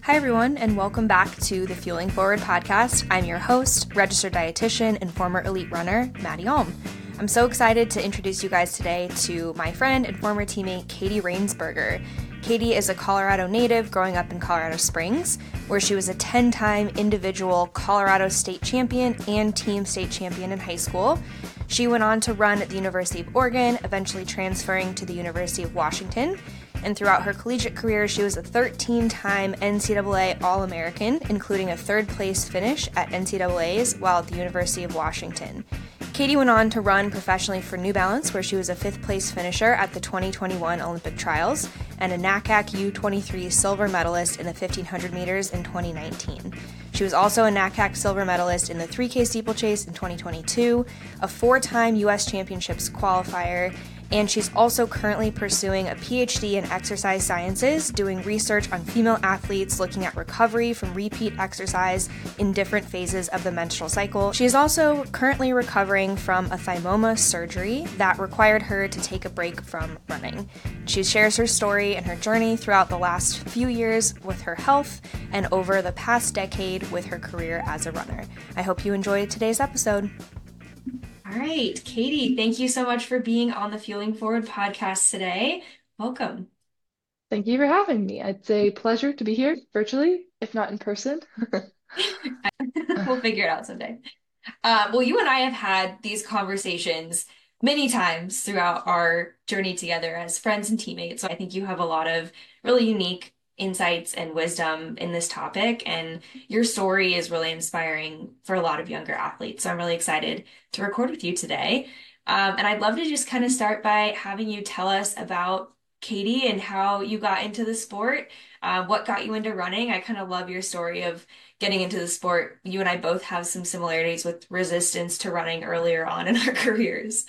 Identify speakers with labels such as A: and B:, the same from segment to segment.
A: Hi, everyone, and welcome back to the Fueling Forward podcast. I'm your host, registered dietitian, and former elite runner, Maddie Alm. I'm so excited to introduce you guys today to my friend and former teammate, Katie Rainsberger. Katie is a Colorado native growing up in Colorado Springs, where she was a 10-time individual Colorado state champion and team state champion in high school. She went on to run at the University of Oregon, eventually transferring to the University of Washington. And throughout her collegiate career, she was a 13-time NCAA All-American, including a third-place finish at NCAA's while at the University of Washington. Katie went on to run professionally for New Balance, where she was a fifth-place finisher at the 2021 Olympic Trials, and a NACAC U23 silver medalist in the 1500 meters in 2019. She was also a NACAC silver medalist in the 3K steeplechase in 2022, a four-time U.S. Championships qualifier, and she's also currently pursuing a PhD in exercise sciences, doing research on female athletes looking at recovery from repeat exercise in different phases of the menstrual cycle. She is also currently recovering from a thymoma surgery that required her to take a break from running. She shares her story and her journey throughout the last few years with her health and over the past decade with her career as a runner. I hope you enjoyed today's episode. All right, Katie, thank you so much for being on the Fueling Forward podcast today. Welcome.
B: Thank you for having me. It's a pleasure to be here virtually, if not in person.
A: We'll figure it out someday. Well, you and I have had these conversations many times throughout our journey together as friends and teammates. So I think you have a lot of really unique insights and wisdom in this topic, and your story is really inspiring for a lot of younger athletes. So I'm really excited to record with you today. And I'd love to just kind of start by having you tell us about Katie and how you got into the sport, what got you into running. I kind of love your story of getting into the sport. You and I both have some similarities with resistance to running earlier on in our careers.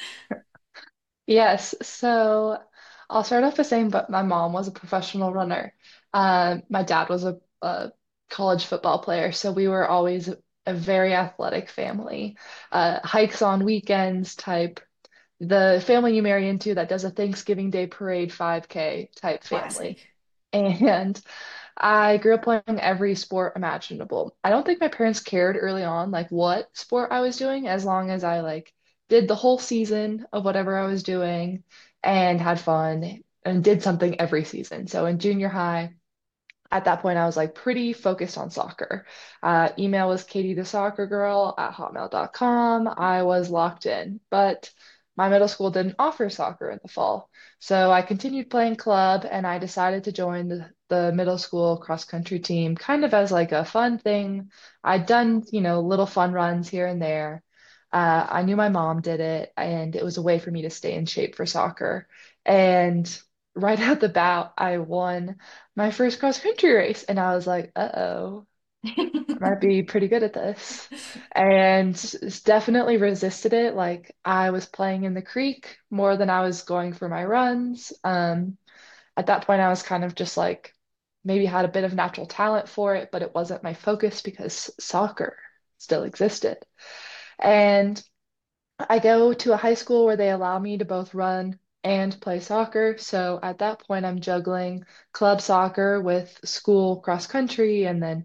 B: Yes, so I'll start off by saying, but my mom was a professional runner. My dad was a college football player, so we were always a very athletic family. Hikes on weekends type, the family you marry into that does a Thanksgiving Day parade 5K type family.
A: Classic.
B: And I grew up playing every sport imaginable. I don't think my parents cared early on, like what sport I was doing, as long as I like did the whole season of whatever I was doing and had fun and did something every season. So in junior high, at that point, I was like pretty focused on soccer. Email was Katie the soccer girl at hotmail.com. I was locked in, but my middle school didn't offer soccer in the fall. So I continued playing club and I decided to join the middle school cross country team kind of as like a fun thing. I'd done, little fun runs here and there. I knew my mom did it and it was a way for me to stay in shape for soccer. And right out the bat, I won my first cross country race. And I was like, uh-oh, I might be pretty good at this. And definitely resisted it. Like I was playing in the creek more than I was going for my runs. At that point, I was kind of just like, maybe had a bit of natural talent for it, but it wasn't my focus because soccer still existed. And I go to a high school where they allow me to both run and play soccer. So at that point, I'm juggling club soccer with school cross country and then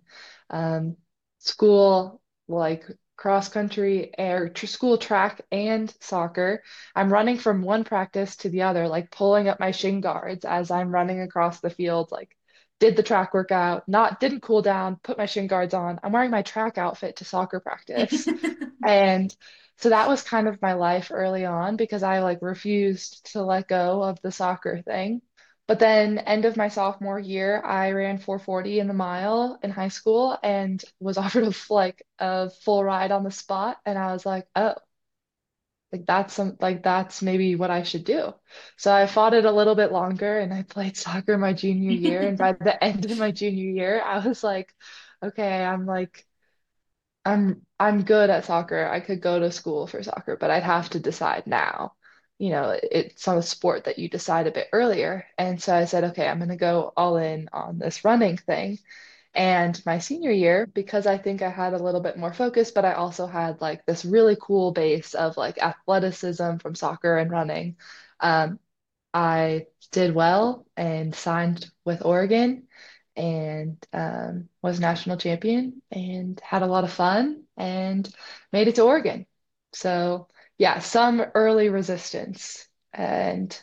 B: school like cross country or tr school track and soccer. I'm running from one practice to the other, like pulling up my shin guards as I'm running across the field, like did the track workout, not didn't cool down, put my shin guards on. I'm wearing my track outfit to soccer practice. And so that was kind of my life early on because I like refused to let go of the soccer thing. But then end of my sophomore year, I ran 440 in the mile in high school and was offered like a full ride on the spot. And I was like, oh, like that's maybe what I should do. So I fought it a little bit longer and I played soccer my junior year. And by the end of my junior year, I was like, okay, I'm good at soccer. I could go to school for soccer, but I'd have to decide now. It's not a sport that you decide a bit earlier. And so I said, okay, I'm going to go all in on this running thing. And my senior year, because I think I had a little bit more focus, but I also had like this really cool base of like athleticism from soccer and running. Um, I did well and signed with Oregon and was national champion and had a lot of fun and made it to Oregon. So yeah, some early resistance and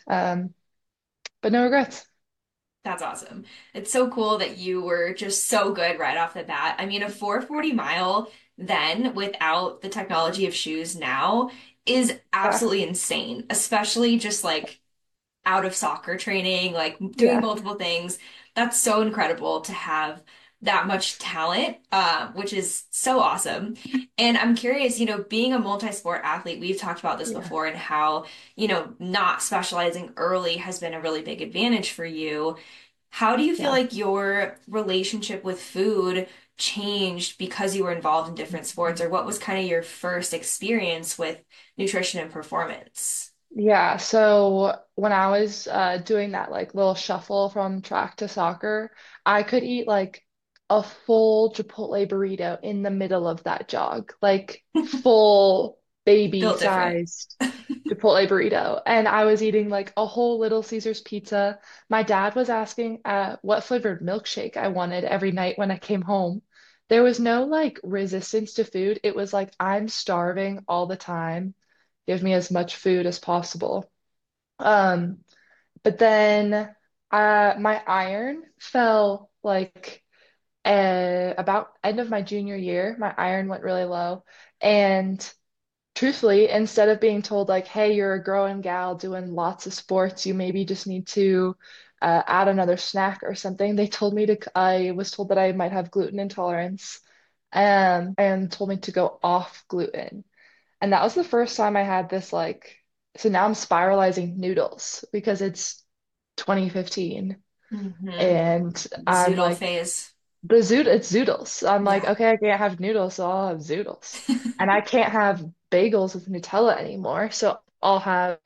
B: but no regrets.
A: That's awesome. It's so cool that you were just so good right off the bat. I mean, a 440 mile then without the technology of shoes now is
B: Yeah,
A: absolutely insane, especially just like out of soccer training, like doing
B: yeah,
A: multiple things. That's so incredible to have that much talent, which is so awesome. And I'm curious, being a multi-sport athlete, we've talked about this
B: yeah,
A: before and how, not specializing early has been a really big advantage for you. How do you feel
B: yeah.
A: like your relationship with food changed because you were involved in different sports, or what was kind of your first experience with nutrition and performance?
B: Yeah, so when I was doing that like little shuffle from track to soccer, I could eat like a full Chipotle burrito in the middle of that jog, like full
A: Built different.
B: baby-sized Chipotle burrito. And I was eating like a whole Little Caesars pizza. My dad was asking what flavored milkshake I wanted every night when I came home. There was no like resistance to food. It was like I'm starving all the time. Give me as much food as possible. Um, but then my iron fell like about end of my junior year. My iron went really low. And truthfully, instead of being told like, hey, you're a growing gal doing lots of sports, you maybe just need to add another snack or something, I was told that I might have gluten intolerance, and told me to go off gluten. And that was the first time I had this like, so now I'm spiralizing noodles because it's 2015
A: Hmm.
B: and
A: The
B: I'm
A: zoodle
B: like,
A: phase.
B: it's zoodles. I'm like,
A: Yeah.
B: okay, I can't have noodles, so I'll have zoodles. And I can't have bagels with Nutella anymore, so I'll have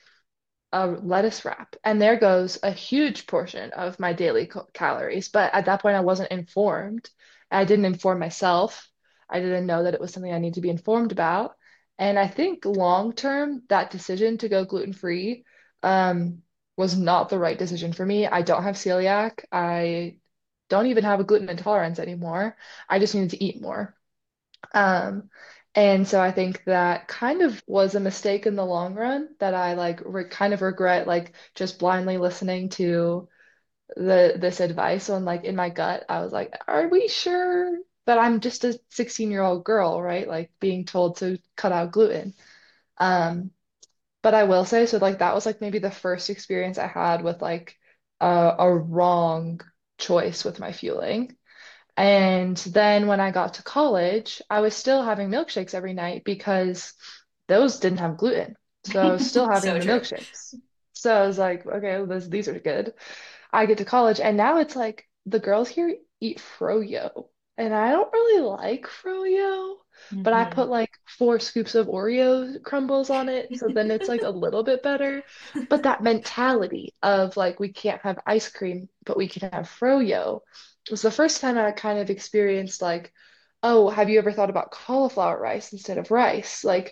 B: a lettuce wrap. And there goes a huge portion of my daily calories. But at that point, I wasn't informed. I didn't inform myself. I didn't know that it was something I need to be informed about. And I think long term, that decision to go gluten-free was not the right decision for me. I don't have celiac. I don't even have a gluten intolerance anymore. I just needed to eat more. Um, and so I think that kind of was a mistake in the long run that I like re kind of regret like just blindly listening to the this advice on like in my gut. I was like, are we sure that I'm just a 16-year-old girl, right? Like being told to cut out gluten. Um, but I will say, so like that was like maybe the first experience I had with like a wrong choice with my fueling. And then when I got to college, I was still having milkshakes every night because those didn't have gluten. So I was still having
A: So
B: the
A: true.
B: milkshakes. So I was like, okay, well, these are good. I get to college, and now it's like the girls here eat froyo. And I don't really like froyo, but I
A: Hmm.
B: put like 4 scoops of Oreo crumbles on it. So then it's like a little bit better. But that mentality of like, we can't have ice cream, but we can have froyo was the first time I kind of experienced like, oh, have you ever thought about cauliflower rice instead of rice? Like,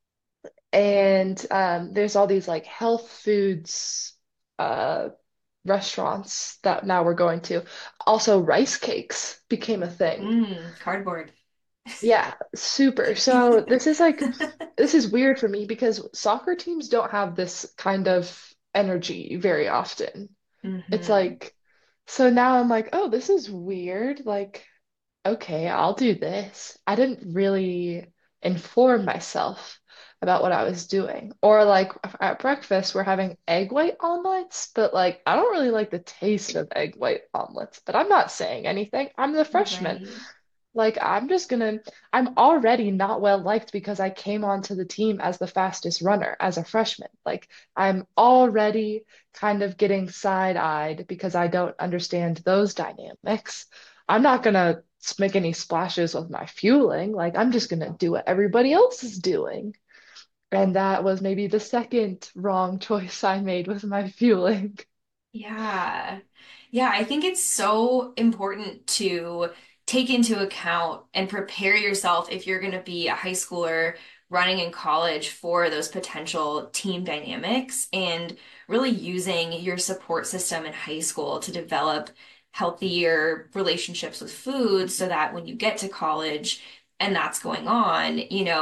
B: and there's all these like health foods uh, restaurants that now we're going to. Also, rice cakes became a thing.
A: Cardboard.
B: Yeah, super. So this is weird for me because soccer teams don't have this kind of energy very often. It's
A: Hmm.
B: like, so now I'm like, oh, this is weird. Like, okay, I'll do this. I didn't really inform myself about what I was doing. Or like at breakfast, we're having egg white omelets, but like I don't really like the taste of egg white omelets. But I'm not saying anything. I'm the freshman.
A: Right.
B: Like I'm already not well liked because I came onto the team as the fastest runner as a freshman. Like I'm already kind of getting side-eyed because I don't understand those dynamics. I'm not gonna make any splashes with my fueling. Like I'm just gonna do what everybody else is doing. And that was maybe the second wrong choice I made with my fueling.
A: Yeah. Yeah, I think it's so important to take into account and prepare yourself if you're going to be a high schooler running in college for those potential team dynamics and really using your support system in high school to develop healthier relationships with food so that when you get to college and that's going on,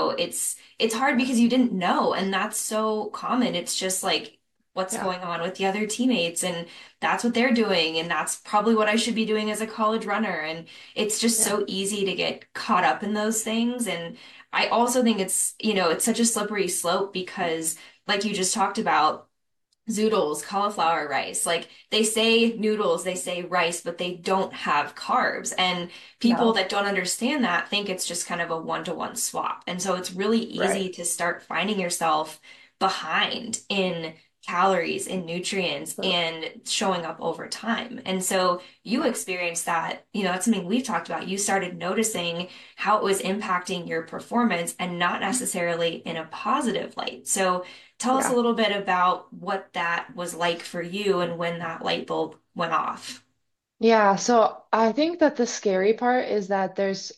A: it's hard because you didn't know, and that's so common. It's just like what's
B: Yeah.
A: going on with the other teammates, and that's what they're doing, and that's probably what I should be doing as a college runner. And it's just
B: Yeah.
A: so easy to get caught up in those things. And I also think it's such a slippery slope because like you just talked about, zoodles, cauliflower rice. Like they say noodles, they say rice, but they don't have carbs. And people
B: No.
A: that don't understand that think it's just kind of a one-to-one swap. And so it's really
B: Right.
A: easy to start finding yourself behind in calories, in nutrients,
B: So,
A: and showing up over time. And so you
B: yeah.
A: experienced that, that's something we've talked about. You started noticing how it was impacting your performance and not necessarily in a positive light. So tell us a
B: Yeah.
A: little bit about what that was like for you and when that light bulb went off.
B: Yeah, so I think that the scary part is that there's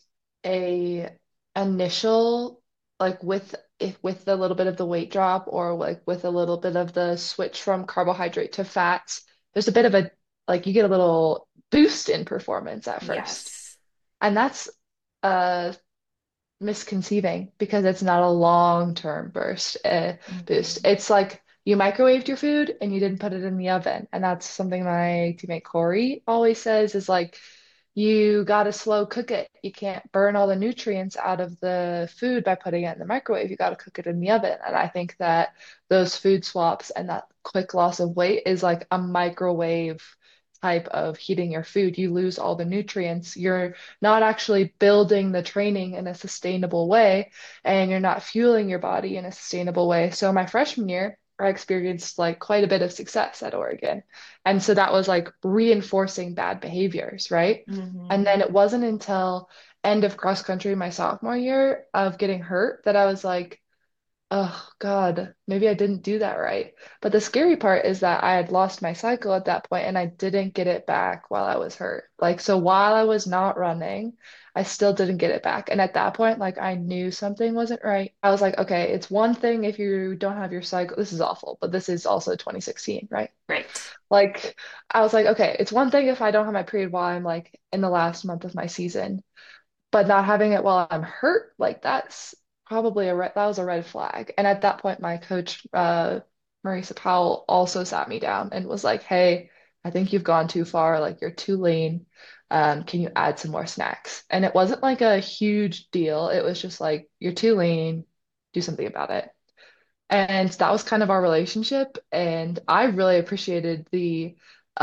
B: a initial like with if with a little bit of the weight drop or like with a little bit of the switch from carbohydrate to fats, there's a bit of a like you get a little boost in performance at first.
A: Yes.
B: And that's uh misconceiving because it's not a long-term boost.
A: Mhm.
B: It's like you microwaved your food and you didn't put it in the oven. And that's something my teammate Corey always says is like you gotta slow cook it. You can't burn all the nutrients out of the food by putting it in the microwave. You gotta cook it in the oven. And I think that those food swaps and that quick loss of weight is like a microwave type of heating your food. You lose all the nutrients. You're not actually building the training in a sustainable way, and you're not fueling your body in a sustainable way. So my freshman year, I experienced like quite a bit of success at Oregon. And so that was like reinforcing bad behaviors, right? And
A: Hmm.
B: then it wasn't until end of cross country my sophomore year of getting hurt that I was like, oh God, maybe I didn't do that right. But the scary part is that I had lost my cycle at that point and I didn't get it back while I was hurt. Like, so while I was not running, I still didn't get it back. And at that point, like, I knew something wasn't right. I was like, okay, it's one thing if you don't have your cycle. This is awful, but this is also 2016, right?
A: Right.
B: Like, I was like, okay, it's one thing if I don't have my period while I'm like in the last month of my season. But not having it while I'm hurt, like that's probably that was a red flag. And at that point, my coach, Marisa Powell, also sat me down and was like, "Hey, I think you've gone too far. Like you're too lean. Can you add some more snacks?" And it wasn't like a huge deal. It was just like, "You're too lean. Do something about it." And that was kind of our relationship. And I really appreciated the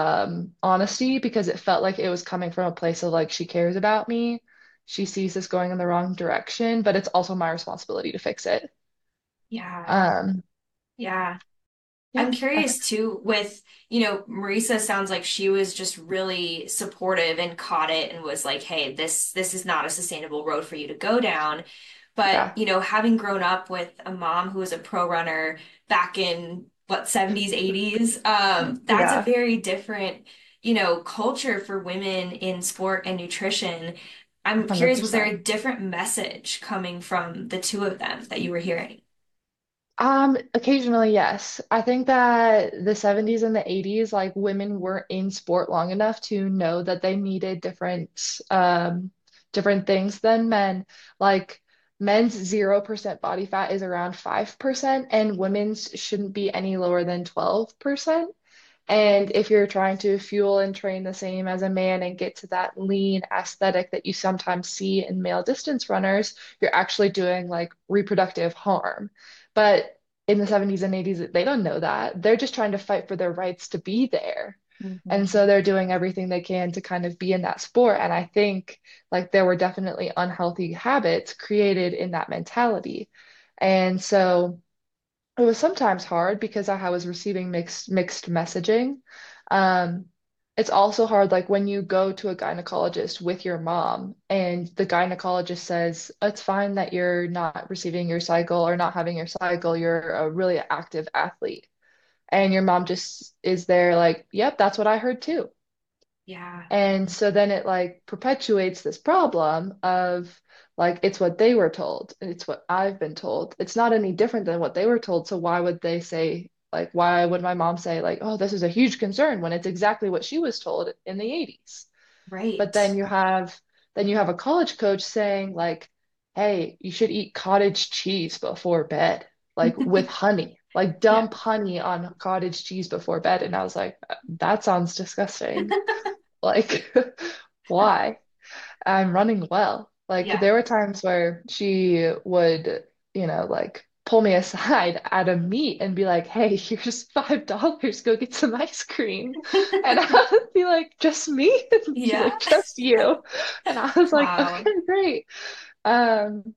B: honesty because it felt like it was coming from a place of like, she cares about me. She sees this going in the wrong direction, but it's also my responsibility to fix it.
A: Yeah.
B: Um,
A: Yeah.
B: yeah,
A: I'm
B: I think,
A: curious too with, Marisa sounds like she was just really supportive and caught it and was like, "Hey, this is not a sustainable road for you to go down." But,
B: yeah,
A: having grown up with a mom who was a pro runner back in what, 70s, 80s, that's a
B: yeah,
A: very different, culture for women in sport and nutrition. I'm curious, was there
B: 100%.
A: a different message coming from the two of them that you were hearing?
B: Occasionally, yes. I think that the 70s and the 80s, like women weren't in sport long enough to know that they needed different things than men. Like men's 0% body fat is around 5%, and women's shouldn't be any lower than 12%. And if you're trying to fuel and train the same as a man and get to that lean aesthetic that you sometimes see in male distance runners, you're actually doing like reproductive harm. But in the 70s and 80s, they don't know that. They're just trying to fight for their rights to be there. And
A: Hmm.
B: so they're doing everything they can to kind of be in that sport. And I think like there were definitely unhealthy habits created in that mentality. And so it was sometimes hard because I was receiving mixed messaging. Um, it's also hard like when you go to a gynecologist with your mom and the gynecologist says, it's fine that you're not receiving your cycle or not having your cycle, you're a really active athlete. And your mom just is there like, yep, that's what I heard too.
A: Yeah.
B: And so then it like perpetuates this problem of like it's what they were told, and it's what I've been told. It's not any different than what they were told, so why would they say Like, why would my mom say, like, oh, this is a huge concern when it's exactly what she was told in the 80s? But
A: Right.
B: then you have a college coach saying, like, hey, you should eat cottage cheese before bed, like with honey, like
A: Yeah.
B: dump honey on cottage cheese before bed. And I was like, that sounds disgusting. Like, why? I'm running well. Like
A: Yeah.
B: there were times where she would, like pull me aside at a meet and be like, "Hey, here's $5. Go get some ice cream." And I would be like, "Just me?" And be
A: Yeah.
B: like, "Just you." And I was like,
A: Wow.
B: "Okay, great." Um,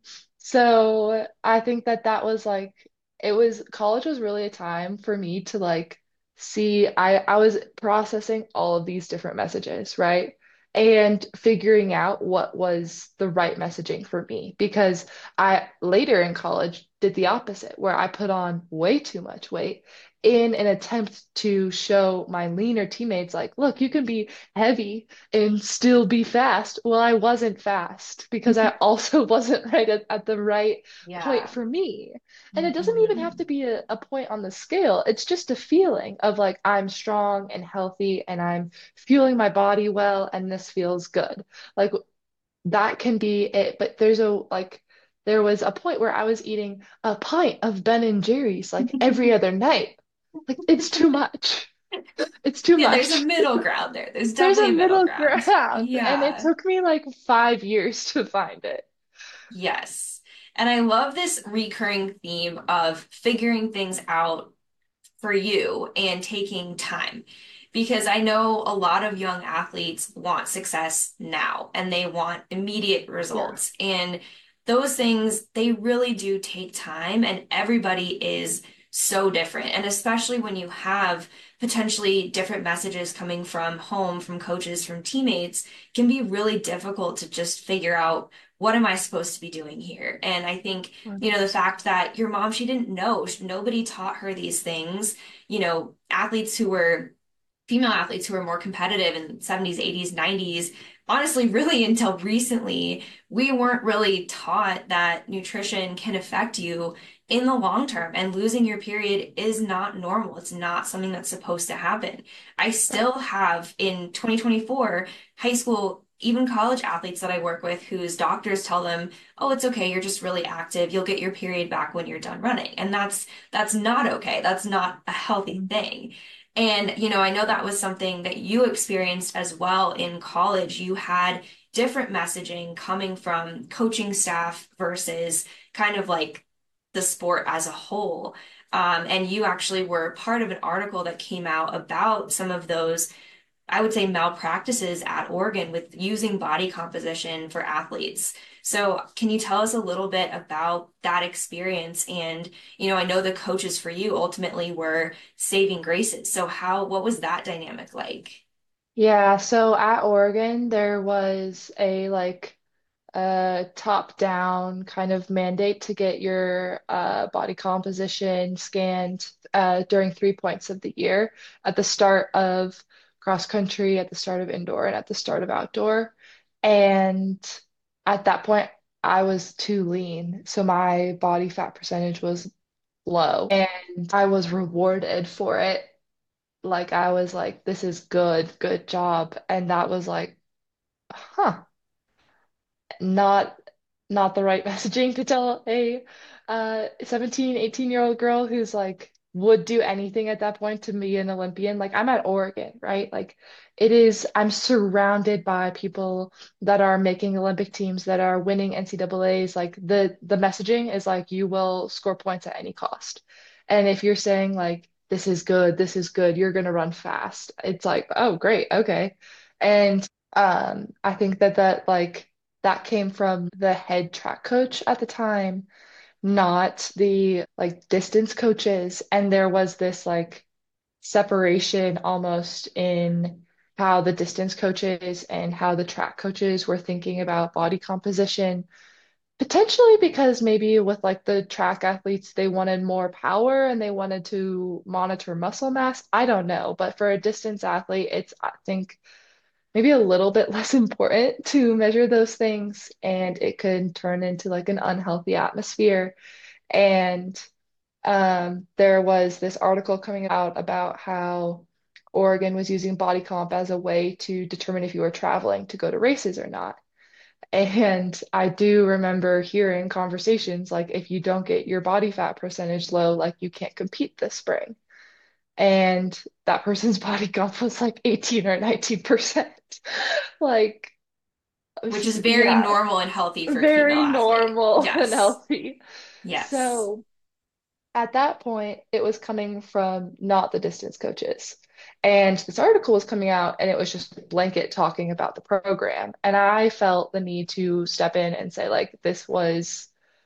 B: so I think that was like college was really a time for me to like see I was processing all of these different messages, right? And figuring out what was the right messaging for me because I later in college did the opposite where I put on way too much weight in an attempt to show my leaner teammates like, look, you can be heavy and still be fast. Well, I wasn't fast because I also wasn't right at the right point
A: Yeah.
B: for me. And it doesn't even have
A: Mhm.
B: to be a point on the scale. It's just a feeling of like I'm strong and healthy and I'm fueling my body well and this feels good. Like that can be it. But there was a point where I was eating a pint of Ben and Jerry's like every other night. Like it's too much. It's too
A: Yeah, there's a
B: much.
A: middle ground there. There's
B: There's a
A: definitely a middle
B: middle
A: ground.
B: ground, and it
A: Yeah.
B: took me like 5 years to find it.
A: Yes. And I love this recurring theme of figuring things out for you and taking time. Because I know a lot of young athletes want success now and they want immediate
B: Yeah.
A: results. And those things, they really do take time, and everybody is so different. And especially when you have potentially different messages coming from home, from coaches, from teammates, can be really difficult to just figure out what am I supposed to be doing here? And I think, the
B: 100%.
A: fact that your mom, she didn't know, nobody taught her these things. Athletes who were female athletes who were more competitive in 70s, 80s, 90s, honestly, really until recently, we weren't really taught that nutrition can affect you in the long term, and losing your period is not normal. It's not something that's supposed to happen. I
B: Right.
A: still have in 2024 high school, even college athletes that I work with whose doctors tell them, "Oh, it's okay, you're just really active. You'll get your period back when you're done running." And that's not okay. That's not a healthy
B: Mhm.
A: thing. And, I know that
B: Yeah.
A: was something that you experienced as well in college. You had different messaging coming from coaching staff versus kind of like the sport as a whole. And you actually were part of an article that came out about some of those, I would say, malpractices at Oregon with using body composition for athletes. So, can you tell us a little bit about that experience? And, I know the coaches for you ultimately were saving graces. So, what was that dynamic like?
B: Yeah, so at Oregon, there was a top-down kind of mandate to get your body composition scanned during 3 points of the year at the start of cross country, at the start of indoor, and at the start of outdoor. And at that point, I was too lean, so my body fat percentage was low, and I was rewarded for it. Like I was like, this is good, good job. And that was like, huh, not not the right messaging to tell a 17, 18-year-old girl who's like would do anything at that point to be an Olympian. Like I'm at Oregon, right? Like I'm surrounded by people that are making Olympic teams that are winning NCAAs. Like the messaging is like you will score points at any cost. And if you're saying like this is good, you're gonna run fast, it's like, oh great, okay. And I think that came from the head track coach at the time, not the like distance coaches. And there was this like separation almost in how the distance coaches and how the track coaches were thinking about body composition. Potentially because maybe with like the track athletes, they wanted more power and they wanted to monitor muscle mass. I don't know. But for a distance athlete, it's, I think, maybe a little bit less important to measure those things, and it could turn into like an unhealthy atmosphere. And There was this article coming out about how Oregon was using body comp as a way to determine if you were traveling to go to races or not. And I do remember hearing conversations like, if you don't get your body fat percentage low, like you can't compete this spring. And that person's body comp was like 18 or 19%. Like,
A: Which is very
B: yeah,
A: normal and healthy for a female
B: very
A: athlete.
B: normal and
A: Yes.
B: healthy.
A: Yes.
B: So at that point, it was coming from not the distance coaches. And this article was coming out, and it was just blanket talking about the program. And I felt the need to step in and say, like, this was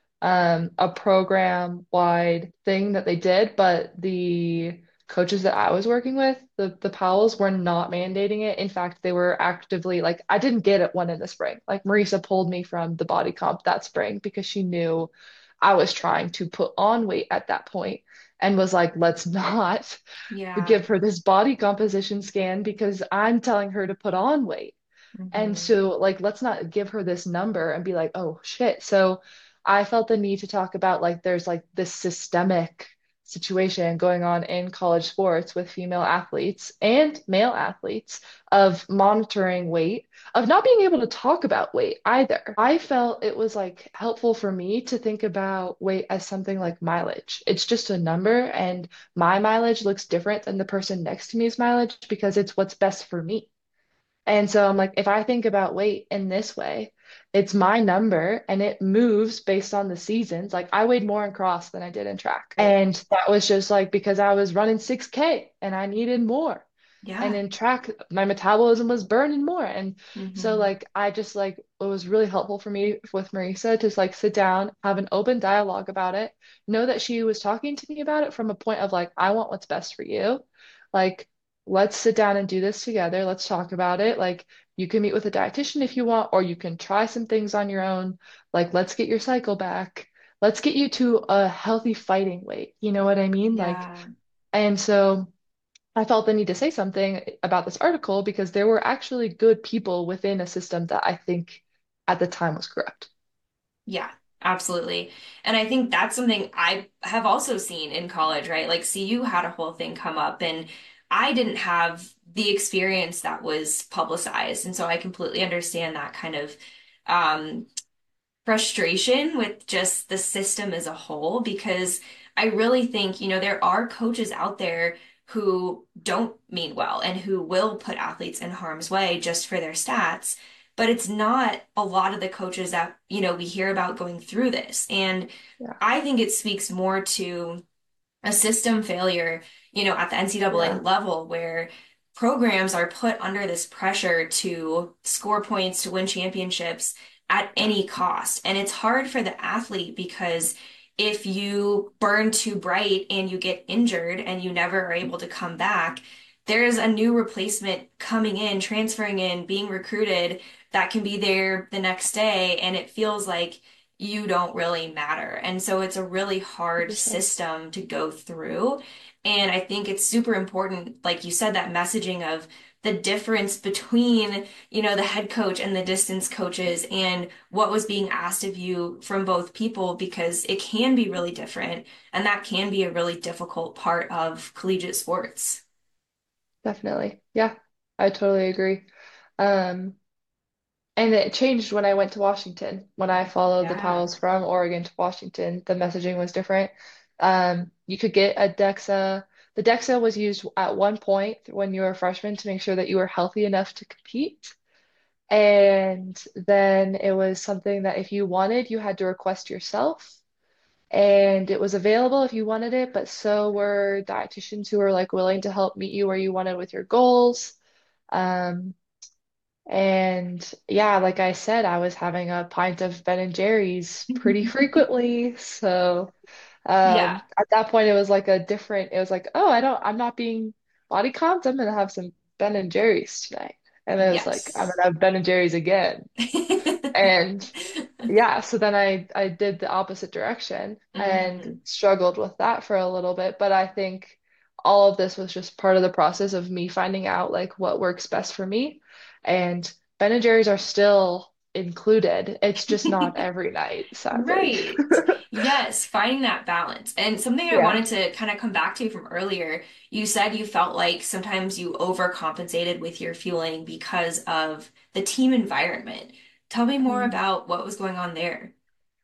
B: a program-wide thing that they did, but the coaches that I was working with, the Powells, were not mandating it. In fact, they were actively like, I didn't get it one in the spring. Like Marisa pulled me from the body comp that spring because she knew I was trying to put on weight at that point and was like, let's not
A: Yeah.
B: give her this body composition scan because I'm telling her to put on weight. And
A: Hmm.
B: so, like, let's not give her this number and be like, oh shit. So I felt the need to talk about like there's like this systemic situation going on in college sports with female athletes and male athletes of monitoring weight, of not being able to talk about weight either. I felt it was like helpful for me to think about weight as something like mileage. It's just a number, and my mileage looks different than the person next to me's mileage because it's what's best for me. And so I'm like, if I think about weight in this way, it's my number and it moves based on the seasons. Like I weighed more in cross than I did in track. And that was just like because I was running 6K and I needed more. And
A: Yeah.
B: in track, my metabolism was burning more. And so
A: Hmm.
B: like I just like it was really helpful for me with Marisa to like sit down, have an open dialogue about it, know that she was talking to me about it from a point of like, I want what's best for you. Like let's sit down and do this together. Let's talk about it. Like, you can meet with a dietitian if you want, or you can try some things on your own. Like, let's get your cycle back. Let's get you to a healthy fighting weight. You know what I mean? Like,
A: Yeah.
B: and so I felt the need to say something about this article because there were actually good people within a system that I think at the time was corrupt.
A: Yeah, absolutely. And I think that's something I have also seen in college, right? Like, CU had a whole thing come up, and I didn't have the experience that was publicized. And so I completely understand that kind of um, frustration with just the system as a whole, because I really think, there are coaches out there who don't mean well and who will put athletes in harm's way just for their stats. But it's not a lot of the coaches that, we hear about going through this. And
B: Yeah,
A: I think it speaks more to a system failure, at the NCAA
B: yeah,
A: level where programs are put under this pressure to score points, to win championships at
B: yeah.
A: any cost. And it's hard for the athlete because if you burn too bright and you get injured and you never are able to come back, there's a new replacement coming in, transferring in, being recruited that can be there the next day. And it feels like you don't really matter. And so it's a really hard
B: 100%.
A: system to go through. And I think it's super important, like you said, that messaging of the difference between, the head coach and the distance coaches and what was being asked of you from both people, because it can be really different. And that can be a really difficult part of collegiate sports.
B: Definitely. Yeah, I totally agree. Um, And it changed when I went to Washington. When I followed the
A: Yeah.
B: Powells from Oregon to Washington, the messaging was different. You could get a DEXA. The DEXA was used at one point when you were a freshman to make sure that you were healthy enough to compete. And then it was something that if you wanted, you had to request yourself. And it was available if you wanted it, but so were dietitians who were like willing to help meet you where you wanted with your goals. Um, and yeah, like I said, I was having a pint of Ben and Jerry's pretty frequently. So
A: Yeah.
B: at that point, it was like, oh, I'm not being body comped. I'm gonna have some Ben and Jerry's tonight. And then it was like, I'm
A: Yes.
B: gonna have Ben and Jerry's again. And yeah, so then I did the opposite direction and
A: Hmm.
B: struggled with that for a little bit. But I think all of this was just part of the process of me finding out like what works best for me. And Ben and Jerry's are still included. It's just not every night, sadly.
A: Right. Yes, finding that balance. And something I
B: Yeah.
A: wanted to kind of come back to from earlier, you said you felt like sometimes you overcompensated with your fueling because of the team environment. Tell me more about what was going on there.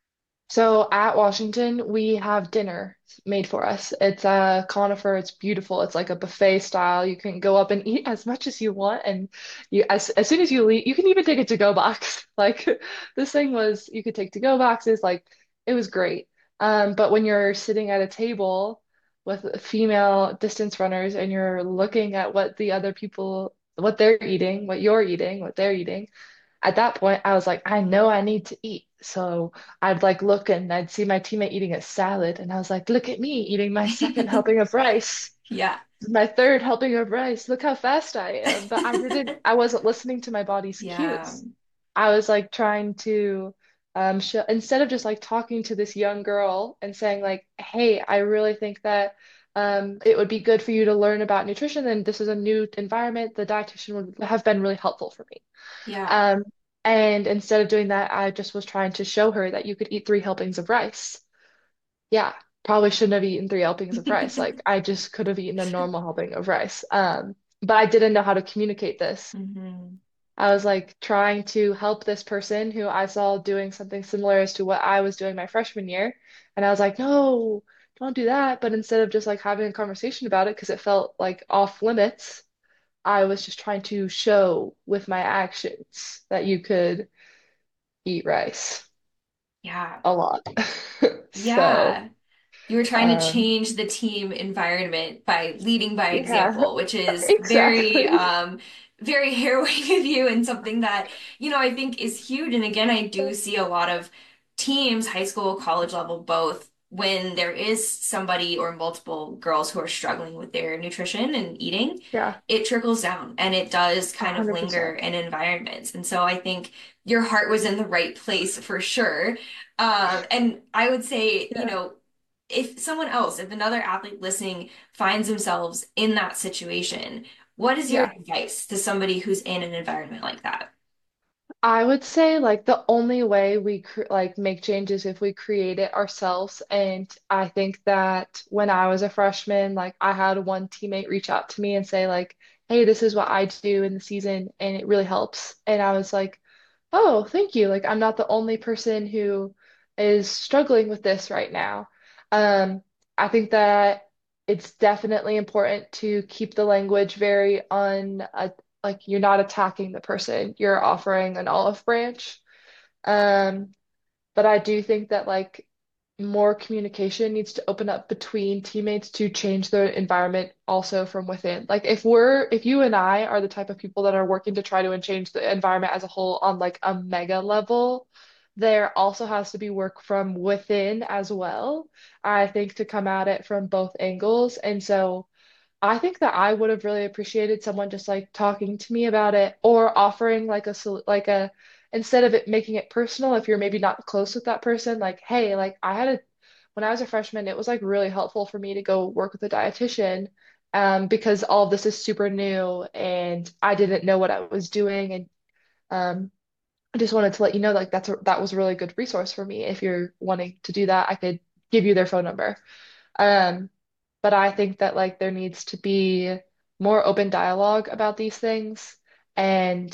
B: So at Washington, we have dinner made for us. It's a conifer. It's beautiful. It's like a buffet style. You can go up and eat as much as you want, and as soon as you leave, you can even take a to-go box. Like this thing was, you could take to-go boxes. Like it was great. But when you're sitting at a table with female distance runners and you're looking at what the other people, what they're eating, what you're eating, what they're eating at that point, I was like, I know I need to eat. So I'd like look and I'd see my teammate eating a salad, and I was like, look at me eating my second helping of rice,
A: Yeah.
B: my third helping of rice. Look how fast I am. But I wasn't listening to my body's
A: Yeah.
B: cues. I was like trying to show, instead of just like talking to this young girl and saying like, hey, I really think that it would be good for you to learn about nutrition, and this is a new environment. The dietitian would have been really helpful for me.
A: Yeah.
B: Um, and instead of doing that, I just was trying to show her that you could eat three helpings of rice. Yeah, probably shouldn't have eaten three helpings of rice. Like I just could have eaten a normal helping of rice. But I didn't know how to communicate this.
A: Hmm.
B: I was like trying to help this person who I saw doing something similar as to what I was doing my freshman year. And I was like, no, don't do that. But instead of just like having a conversation about it, because it felt like off limits, I was just trying to show with my actions that you could eat rice
A: Yeah.
B: a lot. So,
A: Yeah. You were trying to
B: um,
A: change the team environment by leading by
B: yeah,
A: example, which is very,
B: exactly.
A: very harrowing of you and something that, I think is huge. And again, I do see a lot of teams, high school, college level, both, when there is somebody or multiple girls who are struggling with their nutrition and eating,
B: Yeah,
A: it trickles down and it does kind of linger
B: 100%.
A: in environments. And so I think your heart was in the right place for sure. And I would say,
B: Yeah.
A: if another athlete listening finds themselves in that situation, what is your
B: Yeah.
A: advice to somebody who's in an environment like that?
B: I would say like the only way we like make changes if we create it ourselves. And I think that when I was a freshman, like I had one teammate reach out to me and say like, "Hey, this is what I do in the season, and it really helps." And I was like, "Oh, thank you. Like I'm not the only person who is struggling with this right now." Um, I think that it's definitely important to keep the language very like you're not attacking the person, you're offering an olive branch. Um, but I do think that like more communication needs to open up between teammates to change the environment also from within. Like if you and I are the type of people that are working to try to change the environment as a whole on like a mega level, there also has to be work from within as well. I think to come at it from both angles. And so I think that I would have really appreciated someone just like talking to me about it or offering like like a instead of it making it personal if you're maybe not close with that person like hey like I had a when I was a freshman it was like really helpful for me to go work with a dietitian because all of this is super new and I didn't know what I was doing and um I just wanted to let you know like that was a really good resource for me if you're wanting to do that I could give you their phone number. Um, but I think that like there needs to be more open dialogue about these things and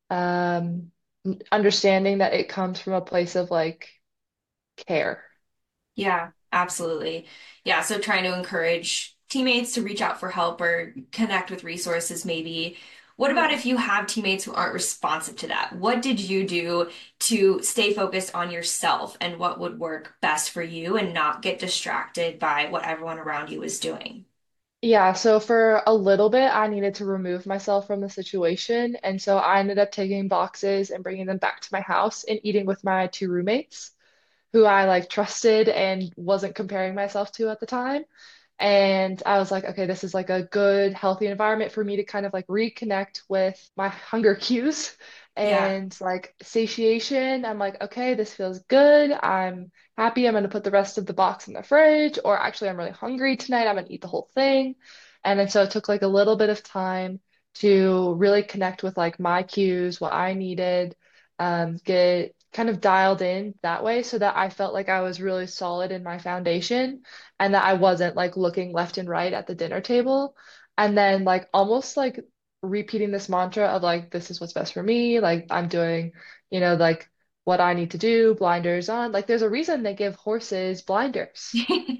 B: um, understanding that it comes from a place of like care.
A: Yeah, absolutely. Yeah, so trying to encourage teammates to reach out for help or connect with resources, maybe. What about
B: Yeah.
A: if you have teammates who aren't responsive to that? What did you do to stay focused on yourself and what would work best for you and not get distracted by what everyone around you is doing?
B: Yeah, so for a little bit, I needed to remove myself from the situation. And so I ended up taking boxes and bringing them back to my house and eating with my two roommates, who I like trusted and wasn't comparing myself to at the time. And I was like, okay, this is like a good, healthy environment for me to kind of like reconnect with my hunger cues
A: Yeah.
B: and like satiation. I'm like, okay, this feels good. I'm happy. I'm going to put the rest of the box in the fridge. Or actually, I'm really hungry tonight. I'm going to eat the whole thing. And then so it took like a little bit of time to really connect with like my cues, what I needed. get kind of dialed in that way so that I felt like I was really solid in my foundation and that I wasn't like looking left and right at the dinner table. And then like almost like repeating this mantra of like, this is what's best for me. Like I'm doing, like what I need to do, blinders on. Like there's a reason they give horses blinders.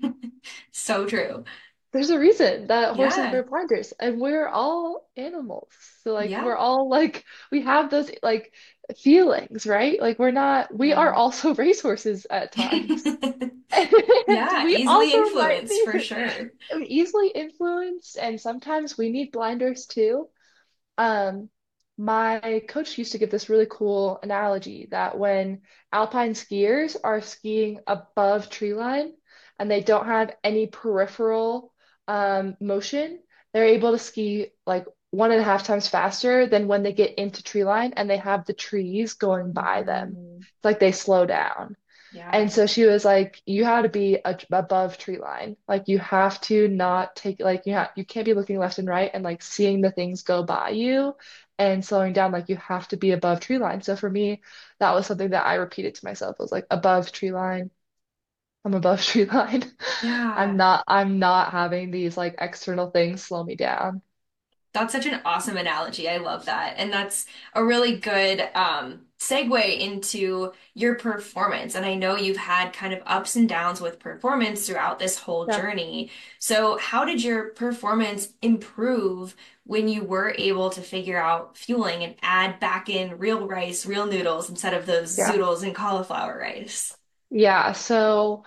A: So true.
B: There's a reason that horses
A: Yeah.
B: wear blinders, and we're all animals. So like
A: Yeah.
B: we're all like we have those like feelings, right? Like we are
A: Yeah.
B: also racehorses at times. And
A: Yeah,
B: we
A: easily
B: also might
A: influenced
B: be
A: for sure.
B: easily influenced, and sometimes we need blinders too. Um, my coach used to give this really cool analogy that when alpine skiers are skiing above tree line and they don't have any peripheral motion, they're able to ski like 1.5 times faster than when they get into tree line and they have the trees going by them.
A: Mm,
B: It's like they slow down.
A: yeah.
B: And so she was like, you have to be above tree line. Like you have to not take like you can't be looking left and right and like seeing the things go by you and slowing down. Like you have to be above tree line. So for me, that was something that I repeated to myself. It was like above tree line. I'm above tree line.
A: Yeah.
B: I'm not having these like external things slow me down.
A: That's such an awesome analogy. I love that. And that's a really good segue into your performance. And I know you've had kind of ups and downs with performance throughout this whole
B: Yeah.
A: journey. So, how did your performance improve when you were able to figure out fueling and add back in real rice, real noodles instead of those
B: Yeah.
A: zoodles and cauliflower rice?
B: Yeah. So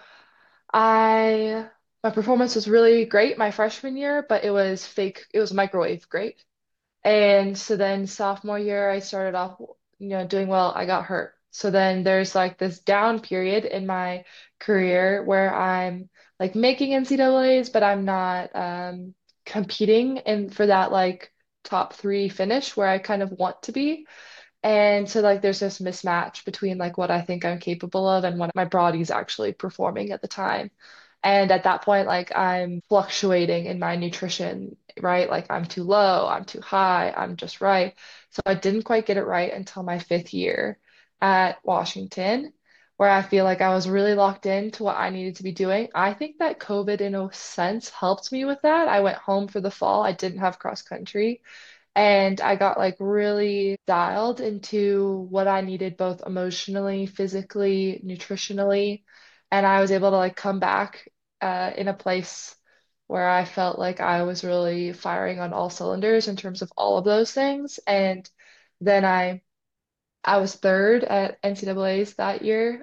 B: I my performance was really great my freshman year, but it was fake. It was microwave great. And so then sophomore year, I started off, doing well. I got hurt. So then there's like this down period in my career where I'm like making NCAAs, but I'm not competing in for that like top three finish where I kind of want to be. And so like there's this mismatch between like what I think I'm capable of and what my body's actually performing at the time. And at that point, like I'm fluctuating in my nutrition, right? Like I'm too low, I'm too high, I'm just right. So I didn't quite get it right until my 5th year at Washington, where I feel like I was really locked into what I needed to be doing. I think that COVID, in a sense, helped me with that. I went home for the fall. I didn't have cross country. And I got like really dialed into what I needed both emotionally, physically, nutritionally. And I was able to like come back in a place where I felt like I was really firing on all cylinders in terms of all of those things. And then I was third at NCAA's that year.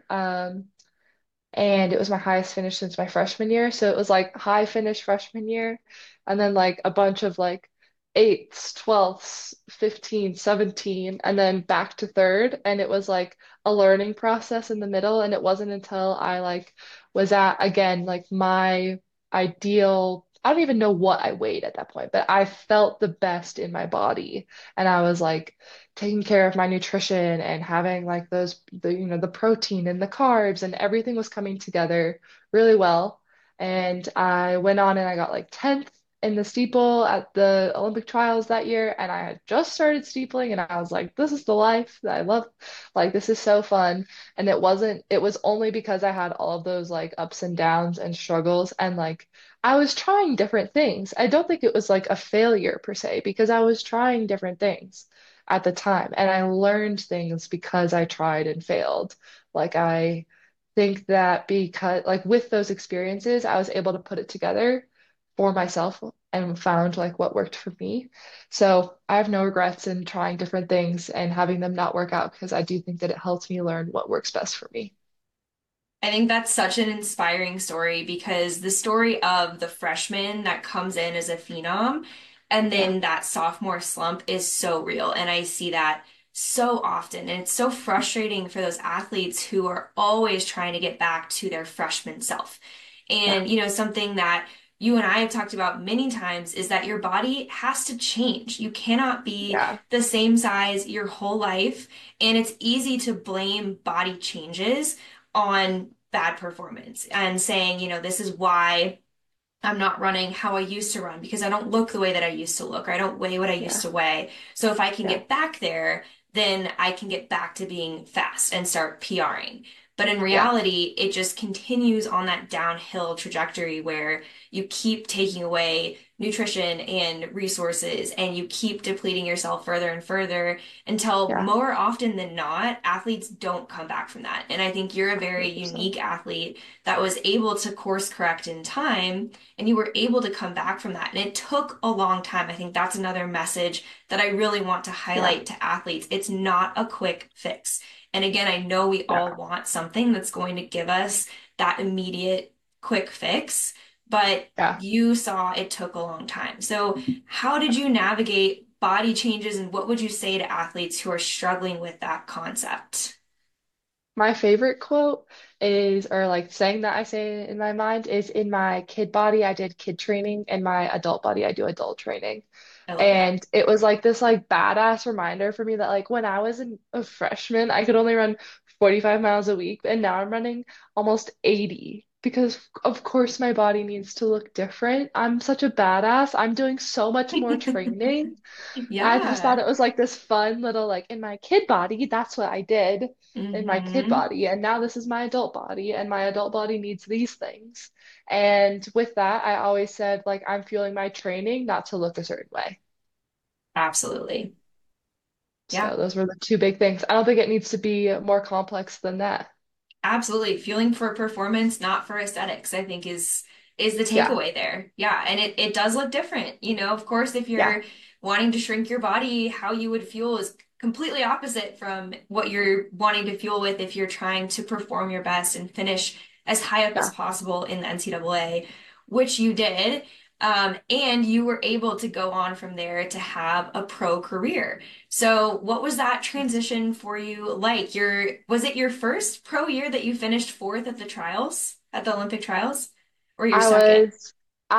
B: And it was my highest finish since my freshman year. So it was like high finish freshman year, and then like a bunch of like eights, 12ths, 15, 17, and then back to third. And it was like a learning process in the middle. And it wasn't until I like was at again like my ideal, I don't even know what I weighed at that point, but I felt the best in my body. And I was like taking care of my nutrition and having like the protein and the carbs and everything was coming together really well. And I went on and I got like 10th in the steeple at the Olympic trials that year. And I had just started steepling and I was like, this is the life that I love. Like, this is so fun. And it was only because I had all of those like ups and downs and struggles. And like, I was trying different things. I don't think it was like a failure per se, because I was trying different things at the time. And I learned things because I tried and failed. Like I think that because like with those experiences, I was able to put it together for myself and found like what worked for me. So I have no regrets in trying different things and having them not work out because I do think that it helps me learn what works best for me.
A: I think that's such an inspiring story because the story of the freshman that comes in as a phenom and
B: Yeah,
A: then that sophomore slump is so real. And I see that so often. And it's so frustrating for those athletes who are always trying to get back to their freshman self.
B: yeah,
A: And, something that you and I have talked about many times is that your body has to change. You cannot be
B: yeah,
A: the same size your whole life. And it's easy to blame body changes on bad performance and saying, this is why I'm not running how I used to run because I don't look the way that I used to look or I don't weigh what I used
B: yeah,
A: to weigh. So if I can
B: yeah,
A: get back there, then I can get back to being fast and start PRing. But in
B: Yeah.
A: reality, it just continues on that downhill trajectory where you keep taking away nutrition and resources and you keep depleting yourself further and further until
B: Yeah.
A: more often than not, athletes don't come back from that. And I think you're a very
B: 100%.
A: unique athlete that was able to course correct in time and you were able to come back from that. And it took a long time. I think that's another message that I really want to
B: Yeah.
A: highlight to athletes. It's not a quick fix. And again, I know we
B: Yeah.
A: all want something that's going to give us that immediate quick fix, but
B: Yeah.
A: you saw it took a long time. So, how did you navigate body changes and what would you say to athletes who are struggling with that concept?
B: My favorite quote is, or like saying that I say in my mind is in my kid body, I did kid training. In my adult body, I do adult training.
A: I love that.
B: And it was like this like badass reminder for me that like when I was a freshman, I could only run 45 miles a week, and now I'm running almost 80 because of course my body needs to look different. I'm such a badass. I'm doing so much more training. I just thought
A: Yeah.
B: it was like this fun little like in my kid body, that's what I did in my kid
A: Hmm.
B: body. And now this is my adult body, and my adult body needs these things. And with that, I always said like I'm fueling my training not to look a certain way.
A: Absolutely. Yeah.
B: So those were the two big things. I don't think it needs to be more complex than that.
A: Absolutely. Fueling for performance, not for aesthetics, I think is the
B: Yeah,
A: takeaway there. Yeah, and it does look different. Of course, if
B: yeah,
A: you're wanting to shrink your body, how you would fuel is completely opposite from what you're wanting to fuel with if you're trying to perform your best and finish as high up as
B: yeah.
A: possible in the NCAA, which you did. And you were able to go on from there to have a pro career. So, what was that transition for you like? Was it your first pro year that you finished fourth at the trials, at the Olympic trials, or your
B: I
A: second?
B: was,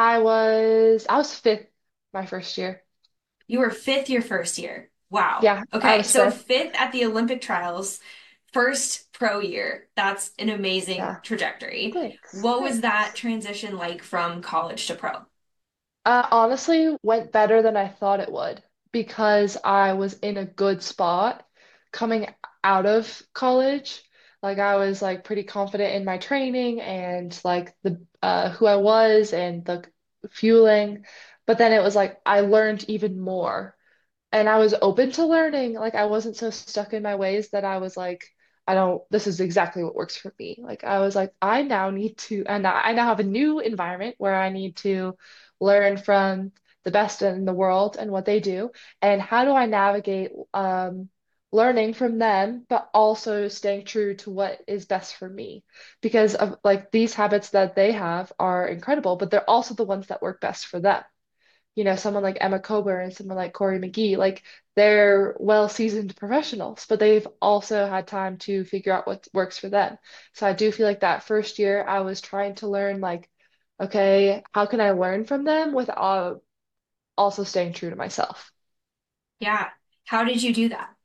B: I was fifth my first year.
A: You were fifth your first year. Wow.
B: Yeah, I
A: Okay,
B: was
A: so
B: fifth.
A: fifth at the Olympic trials, first pro year. That's an amazing
B: Yeah,
A: trajectory.
B: thanks,
A: What was that
B: thanks.
A: transition like from college to pro?
B: Honestly, went better than I thought it would because I was in a good spot coming out of college. Like I was like pretty confident in my training and like the who I was and the fueling. But then it was like I learned even more and I was open to learning. Like I wasn't so stuck in my ways that I was like, I don't, this is exactly what works for me. Like I was like, I now need to, and I now have a new environment where I need to learn from the best in the world and what they do. And how do I navigate learning from them, but also staying true to what is best for me? Because of like these habits that they have are incredible, but they're also the ones that work best for them. Someone like Emma Coburn and someone like Corey McGee, like they're well-seasoned professionals, but they've also had time to figure out what works for them. So I do feel like that first year I was trying to learn like, okay, how can I learn from them without also staying true to myself?
A: Yeah. How did you do that?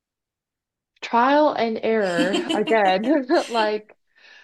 B: Trial and error again. Like,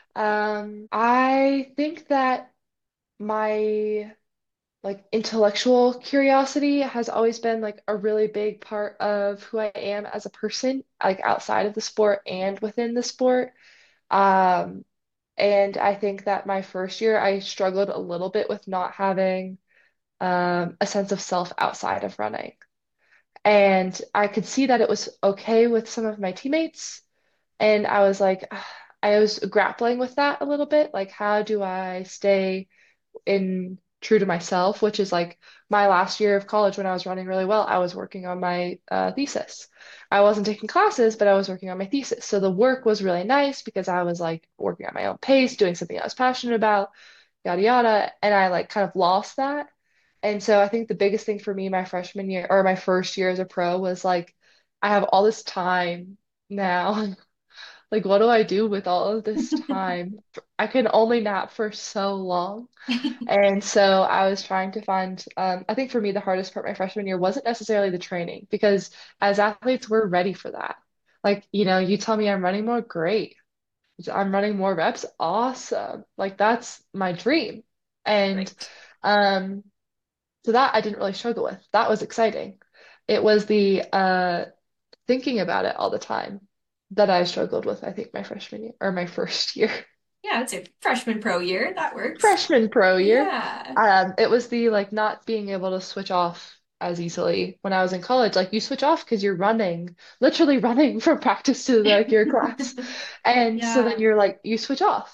B: I think that my like intellectual curiosity has always been like a really big part of who I am as a person, like outside of the sport and within the sport. Um, and I think that my first year I struggled a little bit with not having a sense of self outside of running. And I could see that it was okay with some of my teammates. And I was like, I was grappling with that a little bit. Like, how do I stay in true to myself, which is like my last year of college when I was running really well, I was working on my thesis. I wasn't taking classes, but I was working on my thesis. So the work was really nice because I was like working at my own pace, doing something I was passionate about, yada yada. And I like kind of lost that. And so I think the biggest thing for me my freshman year or my first year as a pro was like, I have all this time now. Like, what do I do with all of this time? I can only nap for so long. And so I was trying to find, I think for me, the hardest part my freshman year wasn't necessarily the training because as athletes, we're ready for that. Like, you tell me I'm running more, great. I'm running more reps, awesome. Like, that's my dream. And
A: Right.
B: um, so that I didn't really struggle with. That was exciting. It was thinking about it all the time that I struggled with, I think, my freshman year or my first year.
A: Yeah, it's a freshman pro year. That works.
B: Freshman pro year.
A: Yeah.
B: It was the like not being able to switch off as easily when I was in college. Like you switch off because you're running, literally running from practice to like your class. And so then
A: Yeah.
B: you're like you switch off.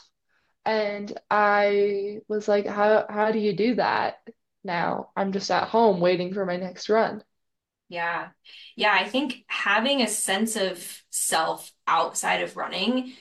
B: And I was like, how do you do that now? I'm just at home waiting for my next run.
A: Yeah. Yeah, I think having a sense of self outside of running